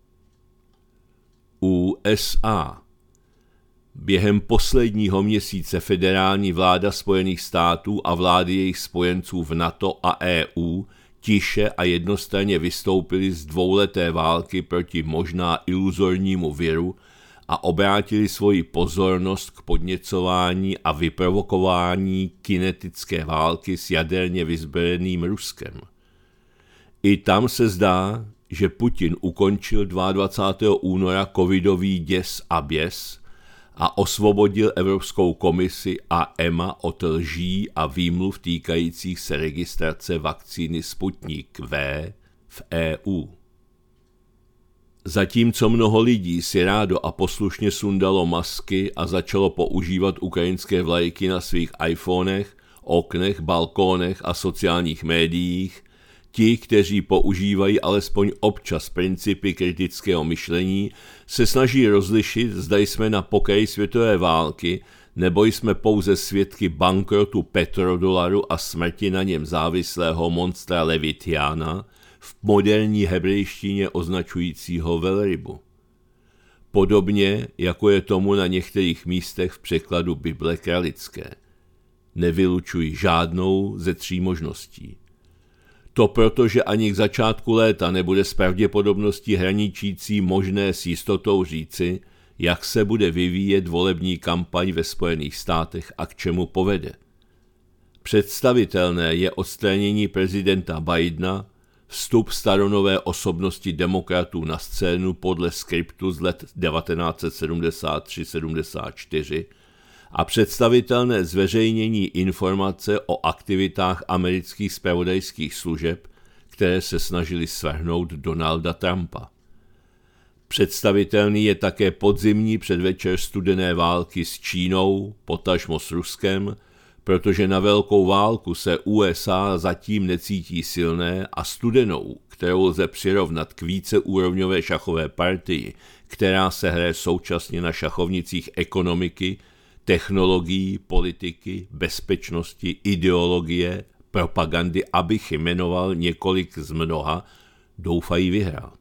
U S A. Během posledního měsíce federální vláda Spojených států a vlády jejich spojenců v NATO a E U tiše a jednostranně vystoupili z dvouleté války proti možná iluzornímu viru a obrátili svoji pozornost k podněcování a vyprovokování kinetické války s jaderně vyzbrojeným Ruskem. I tam se zdá, že Putin ukončil dvacátého druhého února covidový děs a běs a osvobodil Evropskou komisi a E M A od lží a výmluv týkajících se registrace vakcíny Sputnik V v E U. Zatímco mnoho lidí si rádo a poslušně sundalo masky a začalo používat ukrajinské vlajky na svých iPhonech, oknech, balkónech a sociálních médiích, ti, kteří používají alespoň občas principy kritického myšlení, se snaží rozlišit, zda jsme na pokraji světové války, nebo jsme pouze svědky bankrotu petrodolaru a smrti na něm závislého monstra Levitiana, v moderní hebrejštině označujícího velrybu. Podobně, jako je tomu na některých místech v překladu Bible kralické. Nevylučuji žádnou ze tří možností. To proto, že ani k začátku léta nebude s pravděpodobností hraničící možné s jistotou říci, jak se bude vyvíjet volební kampaň ve Spojených státech a k čemu povede. Představitelné je odstranění prezidenta Bidena, vstup staronové osobnosti demokratů na scénu podle skriptu z let devatenáct set sedmdesát tři sedmdesát čtyři a představitelné zveřejnění informace o aktivitách amerických zpravodajských služeb, které se snažili svrhnout Donalda Trumpa. Představitelný je také podzimní předvečer studené války s Čínou, potažmo s Ruskem, protože na velkou válku se U S A zatím necítí silné a studenou, kterou lze přirovnat k víceúrovňové šachové partii, která se hraje současně na šachovnicích ekonomiky, technologií, politiky, bezpečnosti, ideologie, propagandy, abych jmenoval několik z mnoha, doufají vyhrát.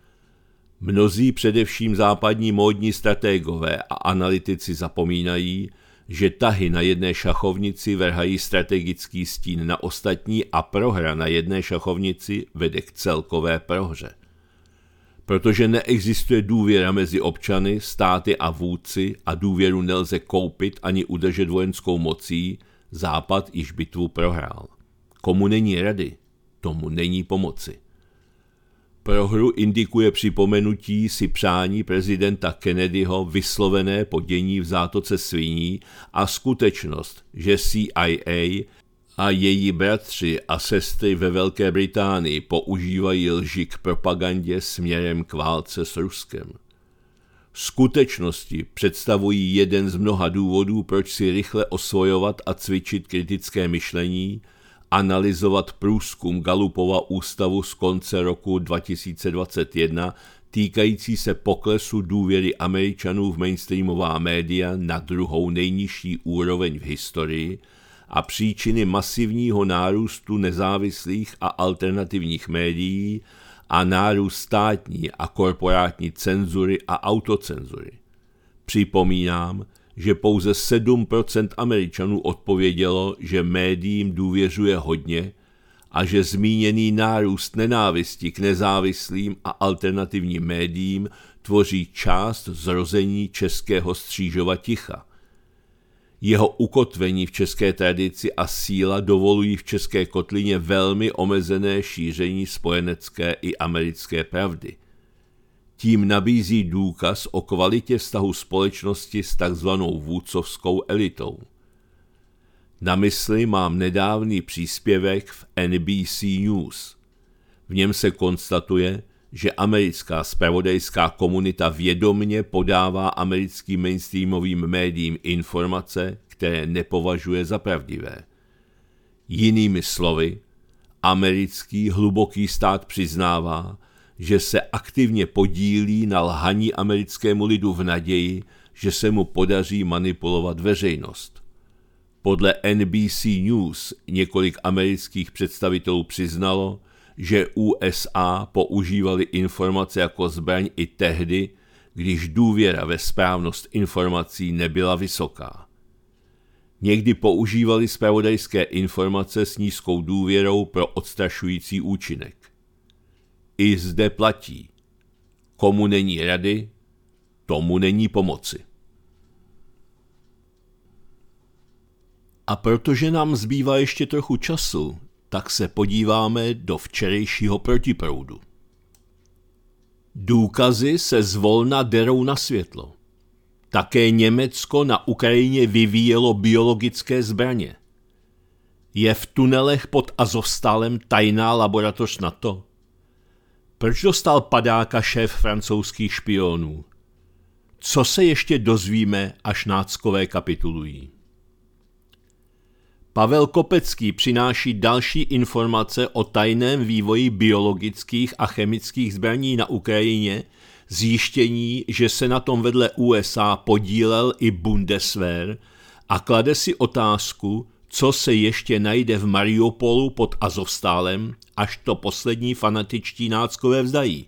Mnozí především západní módní strategové a analytici zapomínají, že tahy na jedné šachovnici vrhají strategický stín na ostatní a prohra na jedné šachovnici vede k celkové prohře. Protože neexistuje důvěra mezi občany, státy a vůdci a důvěru nelze koupit ani udržet vojenskou mocí, Západ již bitvu prohrál. Komu není rady, tomu není pomoci. Prohru indikuje připomenutí si přání prezidenta Kennedyho vyslovené po dění v zátoce sviní a skutečnost, že C I A a její bratři a sestry ve Velké Británii používají lži k propagandě směrem k válce s Ruskem. Skutečnosti představují jeden z mnoha důvodů, proč si rychle osvojovat a cvičit kritické myšlení, analyzovat průzkum Gallupova ústavu z konce roku dva tisíce dvacet jedna týkající se poklesu důvěry Američanů v mainstreamová média na druhou nejnižší úroveň v historii a příčiny masivního nárůstu nezávislých a alternativních médií a nárůst státní a korporátní cenzury a autocenzury. Připomínám, že pouze sedm procent Američanů odpovědělo, že médiím důvěřuje hodně a že zmíněný nárůst nenávisti k nezávislým a alternativním médiím tvoří část zrození českého Střížova ticha. Jeho ukotvení v české tradici a síla dovolují v české kotlině velmi omezené šíření spojenecké i americké pravdy. Tím nabízí důkaz o kvalitě vztahu společnosti s takzvanou vůdcovskou elitou. Na mysli mám nedávný příspěvek v N B C News. V něm se konstatuje, že americká zpravodajská komunita vědomně podává americkým mainstreamovým médiím informace, které nepovažuje za pravdivé. Jinými slovy, americký hluboký stát přiznává, že se aktivně podílí na lhaní americkému lidu v naději, že se mu podaří manipulovat veřejnost. Podle N B C News několik amerických představitelů přiznalo, že U S A používali informace jako zbraň i tehdy, když důvěra ve správnost informací nebyla vysoká. Někdy používali zpravodajské informace s nízkou důvěrou pro odstrašující účinek. I zde platí: komu není rady, tomu není pomoci. A protože nám zbývá ještě trochu času, tak se podíváme do včerejšího protiproudu. Důkazy se zvolna derou na světlo. Také Německo na Ukrajině vyvíjelo biologické zbraně. Je v tunelech pod Azovstálem tajná laboratoř NATO? Proč dostal padáka šéf francouzských špionů? Co se ještě dozvíme, až náckové kapitulují? Pavel Kopecký přináší další informace o tajném vývoji biologických a chemických zbraní na Ukrajině, zjištění, že se na tom vedle U S A podílel i Bundeswehr, a klade si otázku, co se ještě najde v Mariupolu pod Azovstálem, až to poslední fanatičtí náckové vzdají.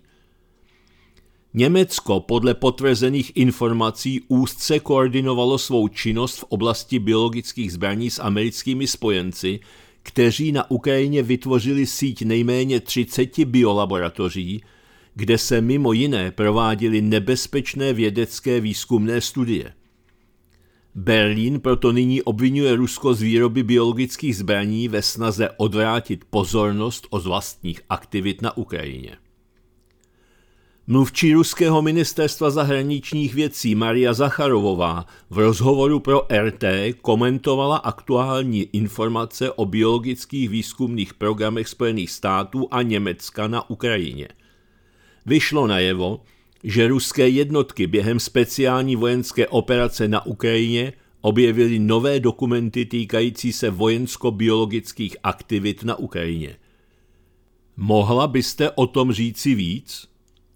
Německo podle potvrzených informací úzce koordinovalo svou činnost v oblasti biologických zbraní s americkými spojenci, kteří na Ukrajině vytvořili síť nejméně třiceti biolaboratoří, kde se mimo jiné prováděly nebezpečné vědecké výzkumné studie. Berlín proto nyní obvinuje Rusko z výroby biologických zbraní ve snaze odvrátit pozornost od vlastních aktivit na Ukrajině. Mluvčí ruského ministerstva zahraničních věcí Maria Zacharovová v rozhovoru pro R T komentovala aktuální informace o biologických výzkumných programech Spojených států a Německa na Ukrajině. Vyšlo najevo, že ruské jednotky během speciální vojenské operace na Ukrajině objevily nové dokumenty týkající se vojensko-biologických aktivit na Ukrajině. Mohla byste o tom říci víc?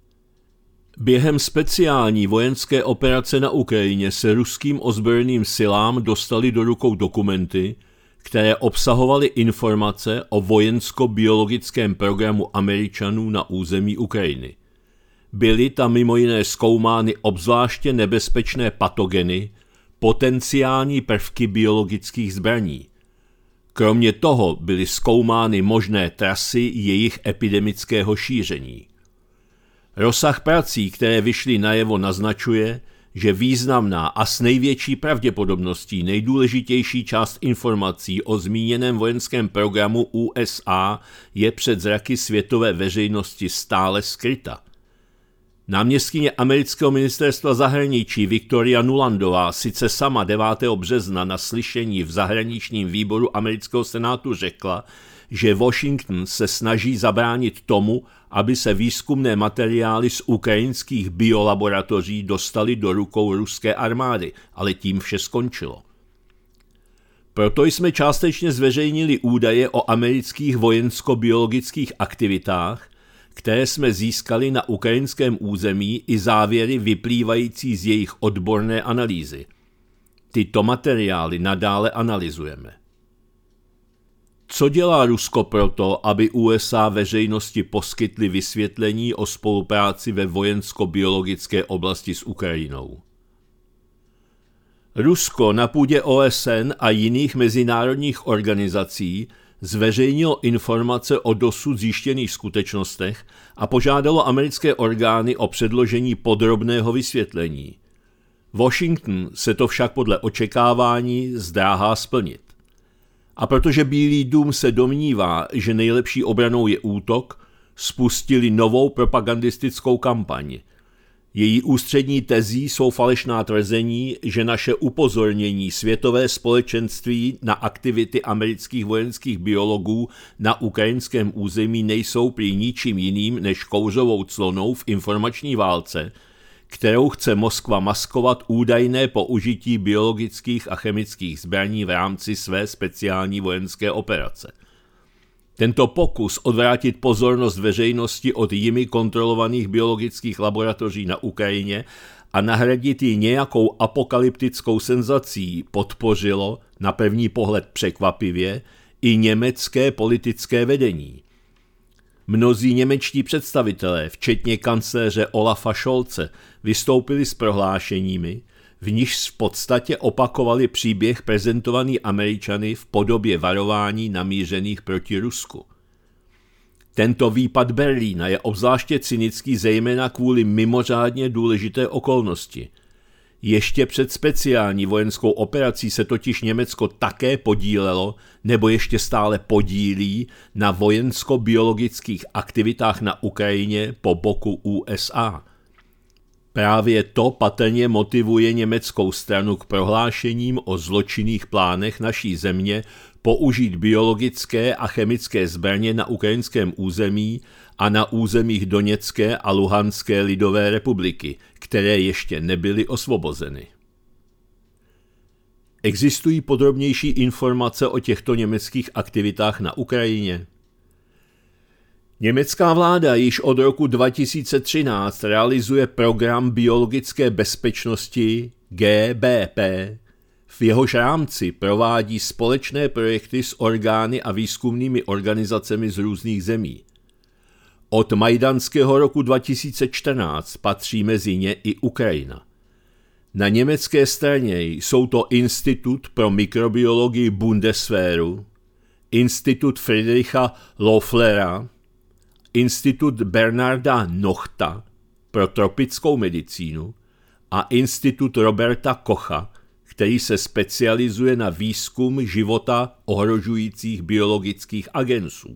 Během speciální vojenské operace na Ukrajině se ruským ozbrojeným silám dostaly do rukou dokumenty, které obsahovaly informace o vojensko-biologickém programu Američanů na území Ukrajiny. Byly tam mimo jiné zkoumány obzvláště nebezpečné patogeny, potenciální prvky biologických zbraní. Kromě toho byly zkoumány možné trasy jejich epidemického šíření. Rozsah prací, které vyšly najevo, naznačuje, že významná a s největší pravděpodobností nejdůležitější část informací o zmíněném vojenském programu U S A je před zraky světové veřejnosti stále skryta. Náměstkyně amerického ministerstva zahraničí Victoria Nulandová sice sama devátého března na slyšení v zahraničním výboru amerického senátu řekla, že Washington se snaží zabránit tomu, aby se výzkumné materiály z ukrajinských biolaboratoří dostaly do rukou ruské armády, ale tím vše skončilo. Proto jsme částečně zveřejnili údaje o amerických vojensko-biologických aktivitách, které jsme získali na ukrajinském území, i závěry vyplývající z jejich odborné analýzy. Tyto materiály nadále analyzujeme. Co dělá Rusko proto, aby U S A veřejnosti poskytly vysvětlení o spolupráci ve vojensko-biologické oblasti s Ukrajinou? Rusko na půdě O S N a jiných mezinárodních organizací zveřejnilo informace o dosud zjištěných skutečnostech a požádalo americké orgány o předložení podrobného vysvětlení. Washington se to však podle očekávání zdráhá splnit. A protože Bílý dům se domnívá, že nejlepší obranou je útok, spustili novou propagandistickou kampaň. Její ústřední tezí jsou falešná tvrzení, že naše upozornění světové společenství na aktivity amerických vojenských biologů na ukrajinském území nejsou prý ničím jiným než kouřovou clonou v informační válce, kterou chce Moskva maskovat údajné použití biologických a chemických zbraní v rámci své speciální vojenské operace. Tento pokus odvrátit pozornost veřejnosti od jimi kontrolovaných biologických laboratoří na Ukrajině a nahradit ji nějakou apokalyptickou senzací podpořilo, na první pohled překvapivě, i německé politické vedení. Mnozí němečtí představitelé, včetně kancléře Olafa Scholze, vystoupili s prohlášeními, v nichž v podstatě opakovali příběh prezentovaný Američany v podobě varování namířených proti Rusku. Tento výpad Berlína je obzvláště cynický zejména kvůli mimořádně důležité okolnosti. Ještě před speciální vojenskou operací se totiž Německo také podílelo, nebo ještě stále podílí, na vojensko-biologických aktivitách na Ukrajině po boku U S A. Právě to patrně motivuje německou stranu k prohlášením o zločinných plánech naší země použít biologické a chemické zbraně na ukrajinském území a na územích Doněcké a Luhanské lidové republiky, které ještě nebyly osvobozeny. Existují podrobnější informace o těchto německých aktivitách na Ukrajině? Německá vláda již od roku dva tisíce třináct realizuje program biologické bezpečnosti G B P, v jehož rámci provádí společné projekty s orgány a výzkumnými organizacemi z různých zemí. Od majdanského roku dva tisíce čtrnáct patří mezi ně i Ukrajina. Na německé straně jsou to Institut pro mikrobiologii Bundeswehru, Institut Friedricha Loefflera, Institut Bernarda Nochta pro tropickou medicínu a Institut Roberta Kocha, který se specializuje na výzkum života ohrožujících biologických agenců.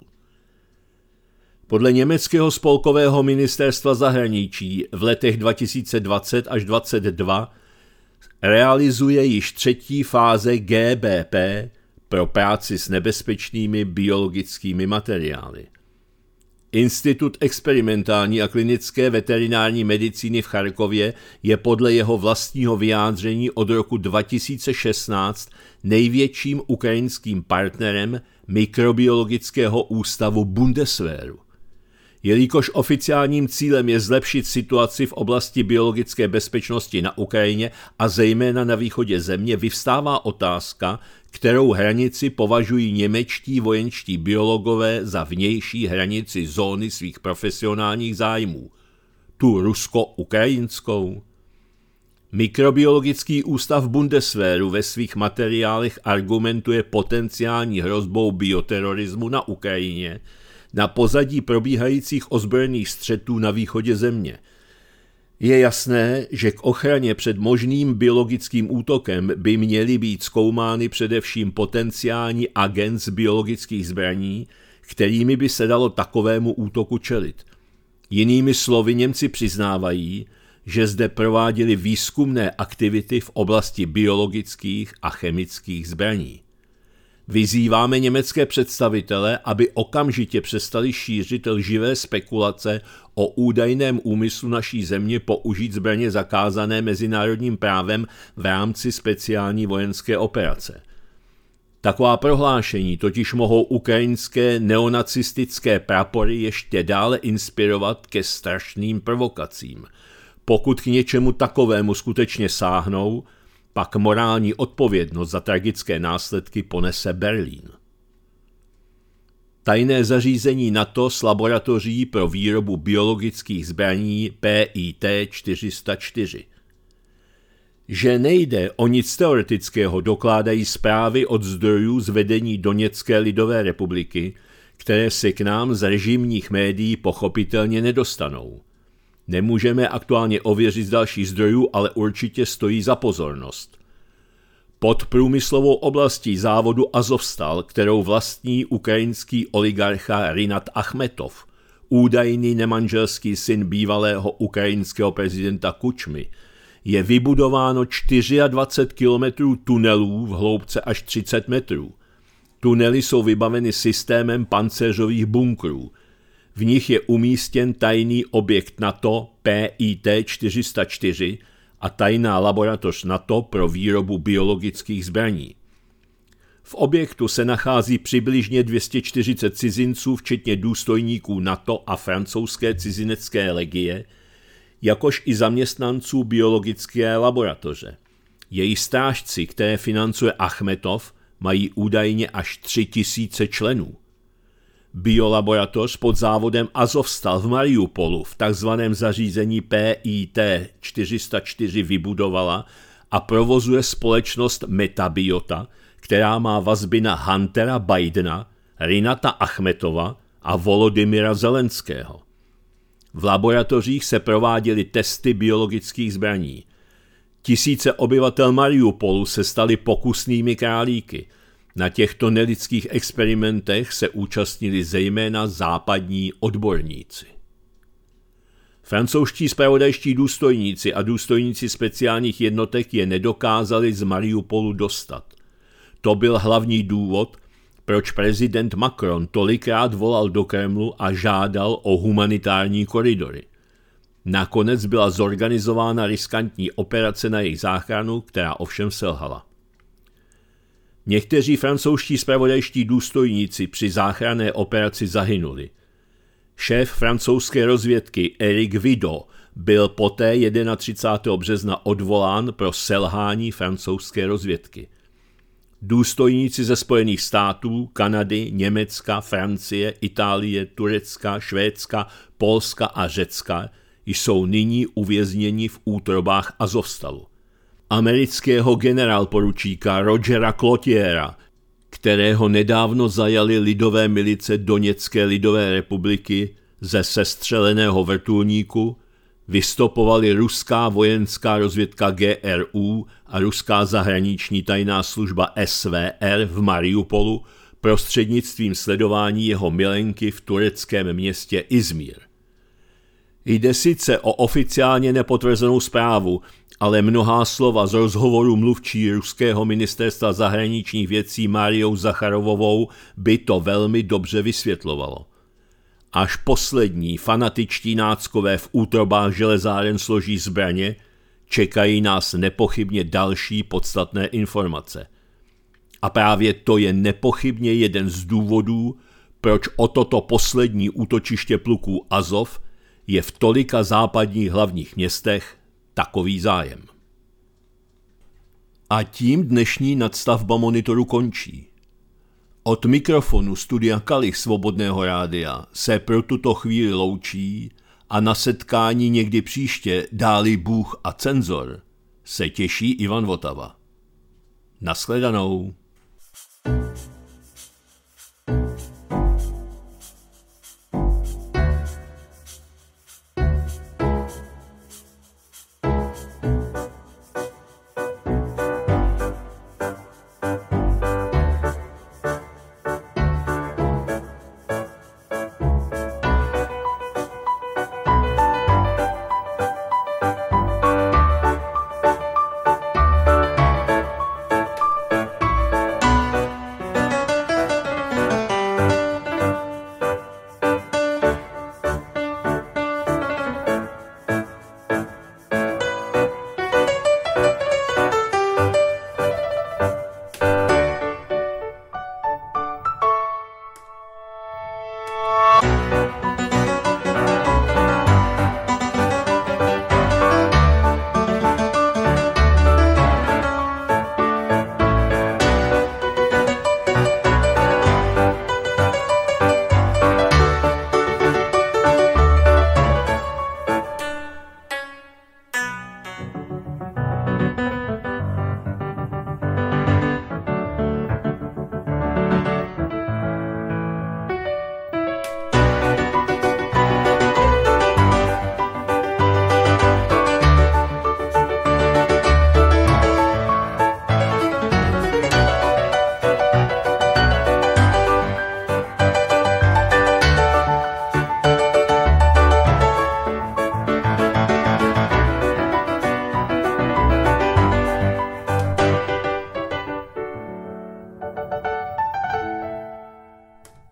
Podle německého spolkového ministerstva zahraničí v letech dva tisíce dvacet až dvacet dva realizuje již třetí fáze G B P pro práci s nebezpečnými biologickými materiály. Institut experimentální a klinické veterinární medicíny v Charkově je podle jeho vlastního vyjádření od roku dva tisíce šestnáct největším ukrajinským partnerem mikrobiologického ústavu Bundeswehru. Jelikož oficiálním cílem je zlepšit situaci v oblasti biologické bezpečnosti na Ukrajině a zejména na východě země, vyvstává otázka, kterou hranici považují němečtí vojenští biologové za vnější hranici zóny svých profesionálních zájmů. Tu rusko-ukrajinskou? Mikrobiologický ústav Bundeswehru ve svých materiálech argumentuje potenciální hrozbou bioterorismu na Ukrajině na pozadí probíhajících ozbrojených střetů na východě země. Je jasné, že k ochraně před možným biologickým útokem by měly být zkoumány především potenciální agent biologických zbraní, kterými by se dalo takovému útoku čelit. Jinými slovy Němci přiznávají, že zde prováděli výzkumné aktivity v oblasti biologických a chemických zbraní. Vyzýváme německé představitele, aby okamžitě přestali šířit lživé spekulace o údajném úmyslu naší země použít zbraně zakázané mezinárodním právem v rámci speciální vojenské operace. Taková prohlášení totiž mohou ukrajinské neonacistické prapory ještě dále inspirovat ke strašným provokacím. Pokud k něčemu takovému skutečně sáhnou, pak morální odpovědnost za tragické následky ponese Berlín. Tajné zařízení NATO s laboratoří pro výrobu biologických zbraní P I T čtyři sta čtyři. Že nejde o nic teoretického, dokládají zprávy od zdrojů z vedení Doněcké lidové republiky, které se k nám z režimních médií pochopitelně nedostanou. Nemůžeme aktuálně ověřit z dalších zdrojů, ale určitě stojí za pozornost. Pod průmyslovou oblastí závodu Azovstal, kterou vlastní ukrajinský oligarcha Rinat Achmetov, údajný nemanželský syn bývalého ukrajinského prezidenta Kučmy, je vybudováno dvacet čtyři kilometrů tunelů v hloubce až třicet metrů. Tunely jsou vybaveny systémem pancéřových bunkrů. V nich je umístěn tajný objekt NATO P I T čtyři sta čtyři a tajná laboratoř NATO pro výrobu biologických zbraní. V objektu se nachází přibližně dvě stě čtyřicet cizinců, včetně důstojníků NATO a francouzské cizinecké legie, jakož i zaměstnanců biologické laboratoře. Její strážci, které financuje Achmetov, mají údajně až tři tisíce členů. Biolaboratoř pod závodem Azovstal v Mariupolu v takzvaném zařízení P I T čtyři sta čtyři vybudovala a provozuje společnost Metabiota, která má vazby na Huntera Bidena, Rinata Achmetova a Volodymyra Zelenského. V laboratořích se prováděly testy biologických zbraní. Tisíce obyvatel Mariupolu se stali pokusnými králíky. Na těchto nelidských experimentech se účastnili zejména západní odborníci. Francouzští zpravodajští důstojníci a důstojníci speciálních jednotek je nedokázali z Mariupolu dostat. To byl hlavní důvod, proč prezident Macron tolikrát volal do Kremlu a žádal o humanitární koridory. Nakonec byla zorganizována riskantní operace na jejich záchranu, která ovšem selhala. Někteří francouzští zpravodajští důstojníci při záchranné operaci zahynuli. Šéf francouzské rozvědky Eric Vidot byl poté třicátého prvního března odvolán pro selhání francouzské rozvědky. Důstojníci ze Spojených států, Kanady, Německa, Francie, Itálie, Turecka, Švédska, Polska a Řecka jsou nyní uvězněni v útrobách Azovstalu. Amerického generálporučíka Rogera Cloutiera, kterého nedávno zajali lidové milice Doněcké lidové republiky ze sestřeleného vrtulníku, vystopovali ruská vojenská rozvědka G R U a ruská zahraniční tajná služba S V R v Mariupolu prostřednictvím sledování jeho milenky v tureckém městě Izmír. Jde sice o oficiálně nepotvrzenou zprávu, ale mnohá slova z rozhovoru mluvčí ruského ministerstva zahraničních věcí Mariou Zacharovovou by to velmi dobře vysvětlovalo. Až poslední fanatičtí náckové v útrobách železáren složí zbraně, čekají nás nepochybně další podstatné informace. A právě to je nepochybně jeden z důvodů, proč o toto poslední útočiště pluků Azov je v tolika západních hlavních městech takový zájem. A tím dnešní nadstavba monitoru končí. Od mikrofonu studia Kalich Svobodného rádia se pro tuto chvíli loučí a na setkání někdy příště, dáli Bůh a cenzor, se těší Ivan Votava. Nashledanou.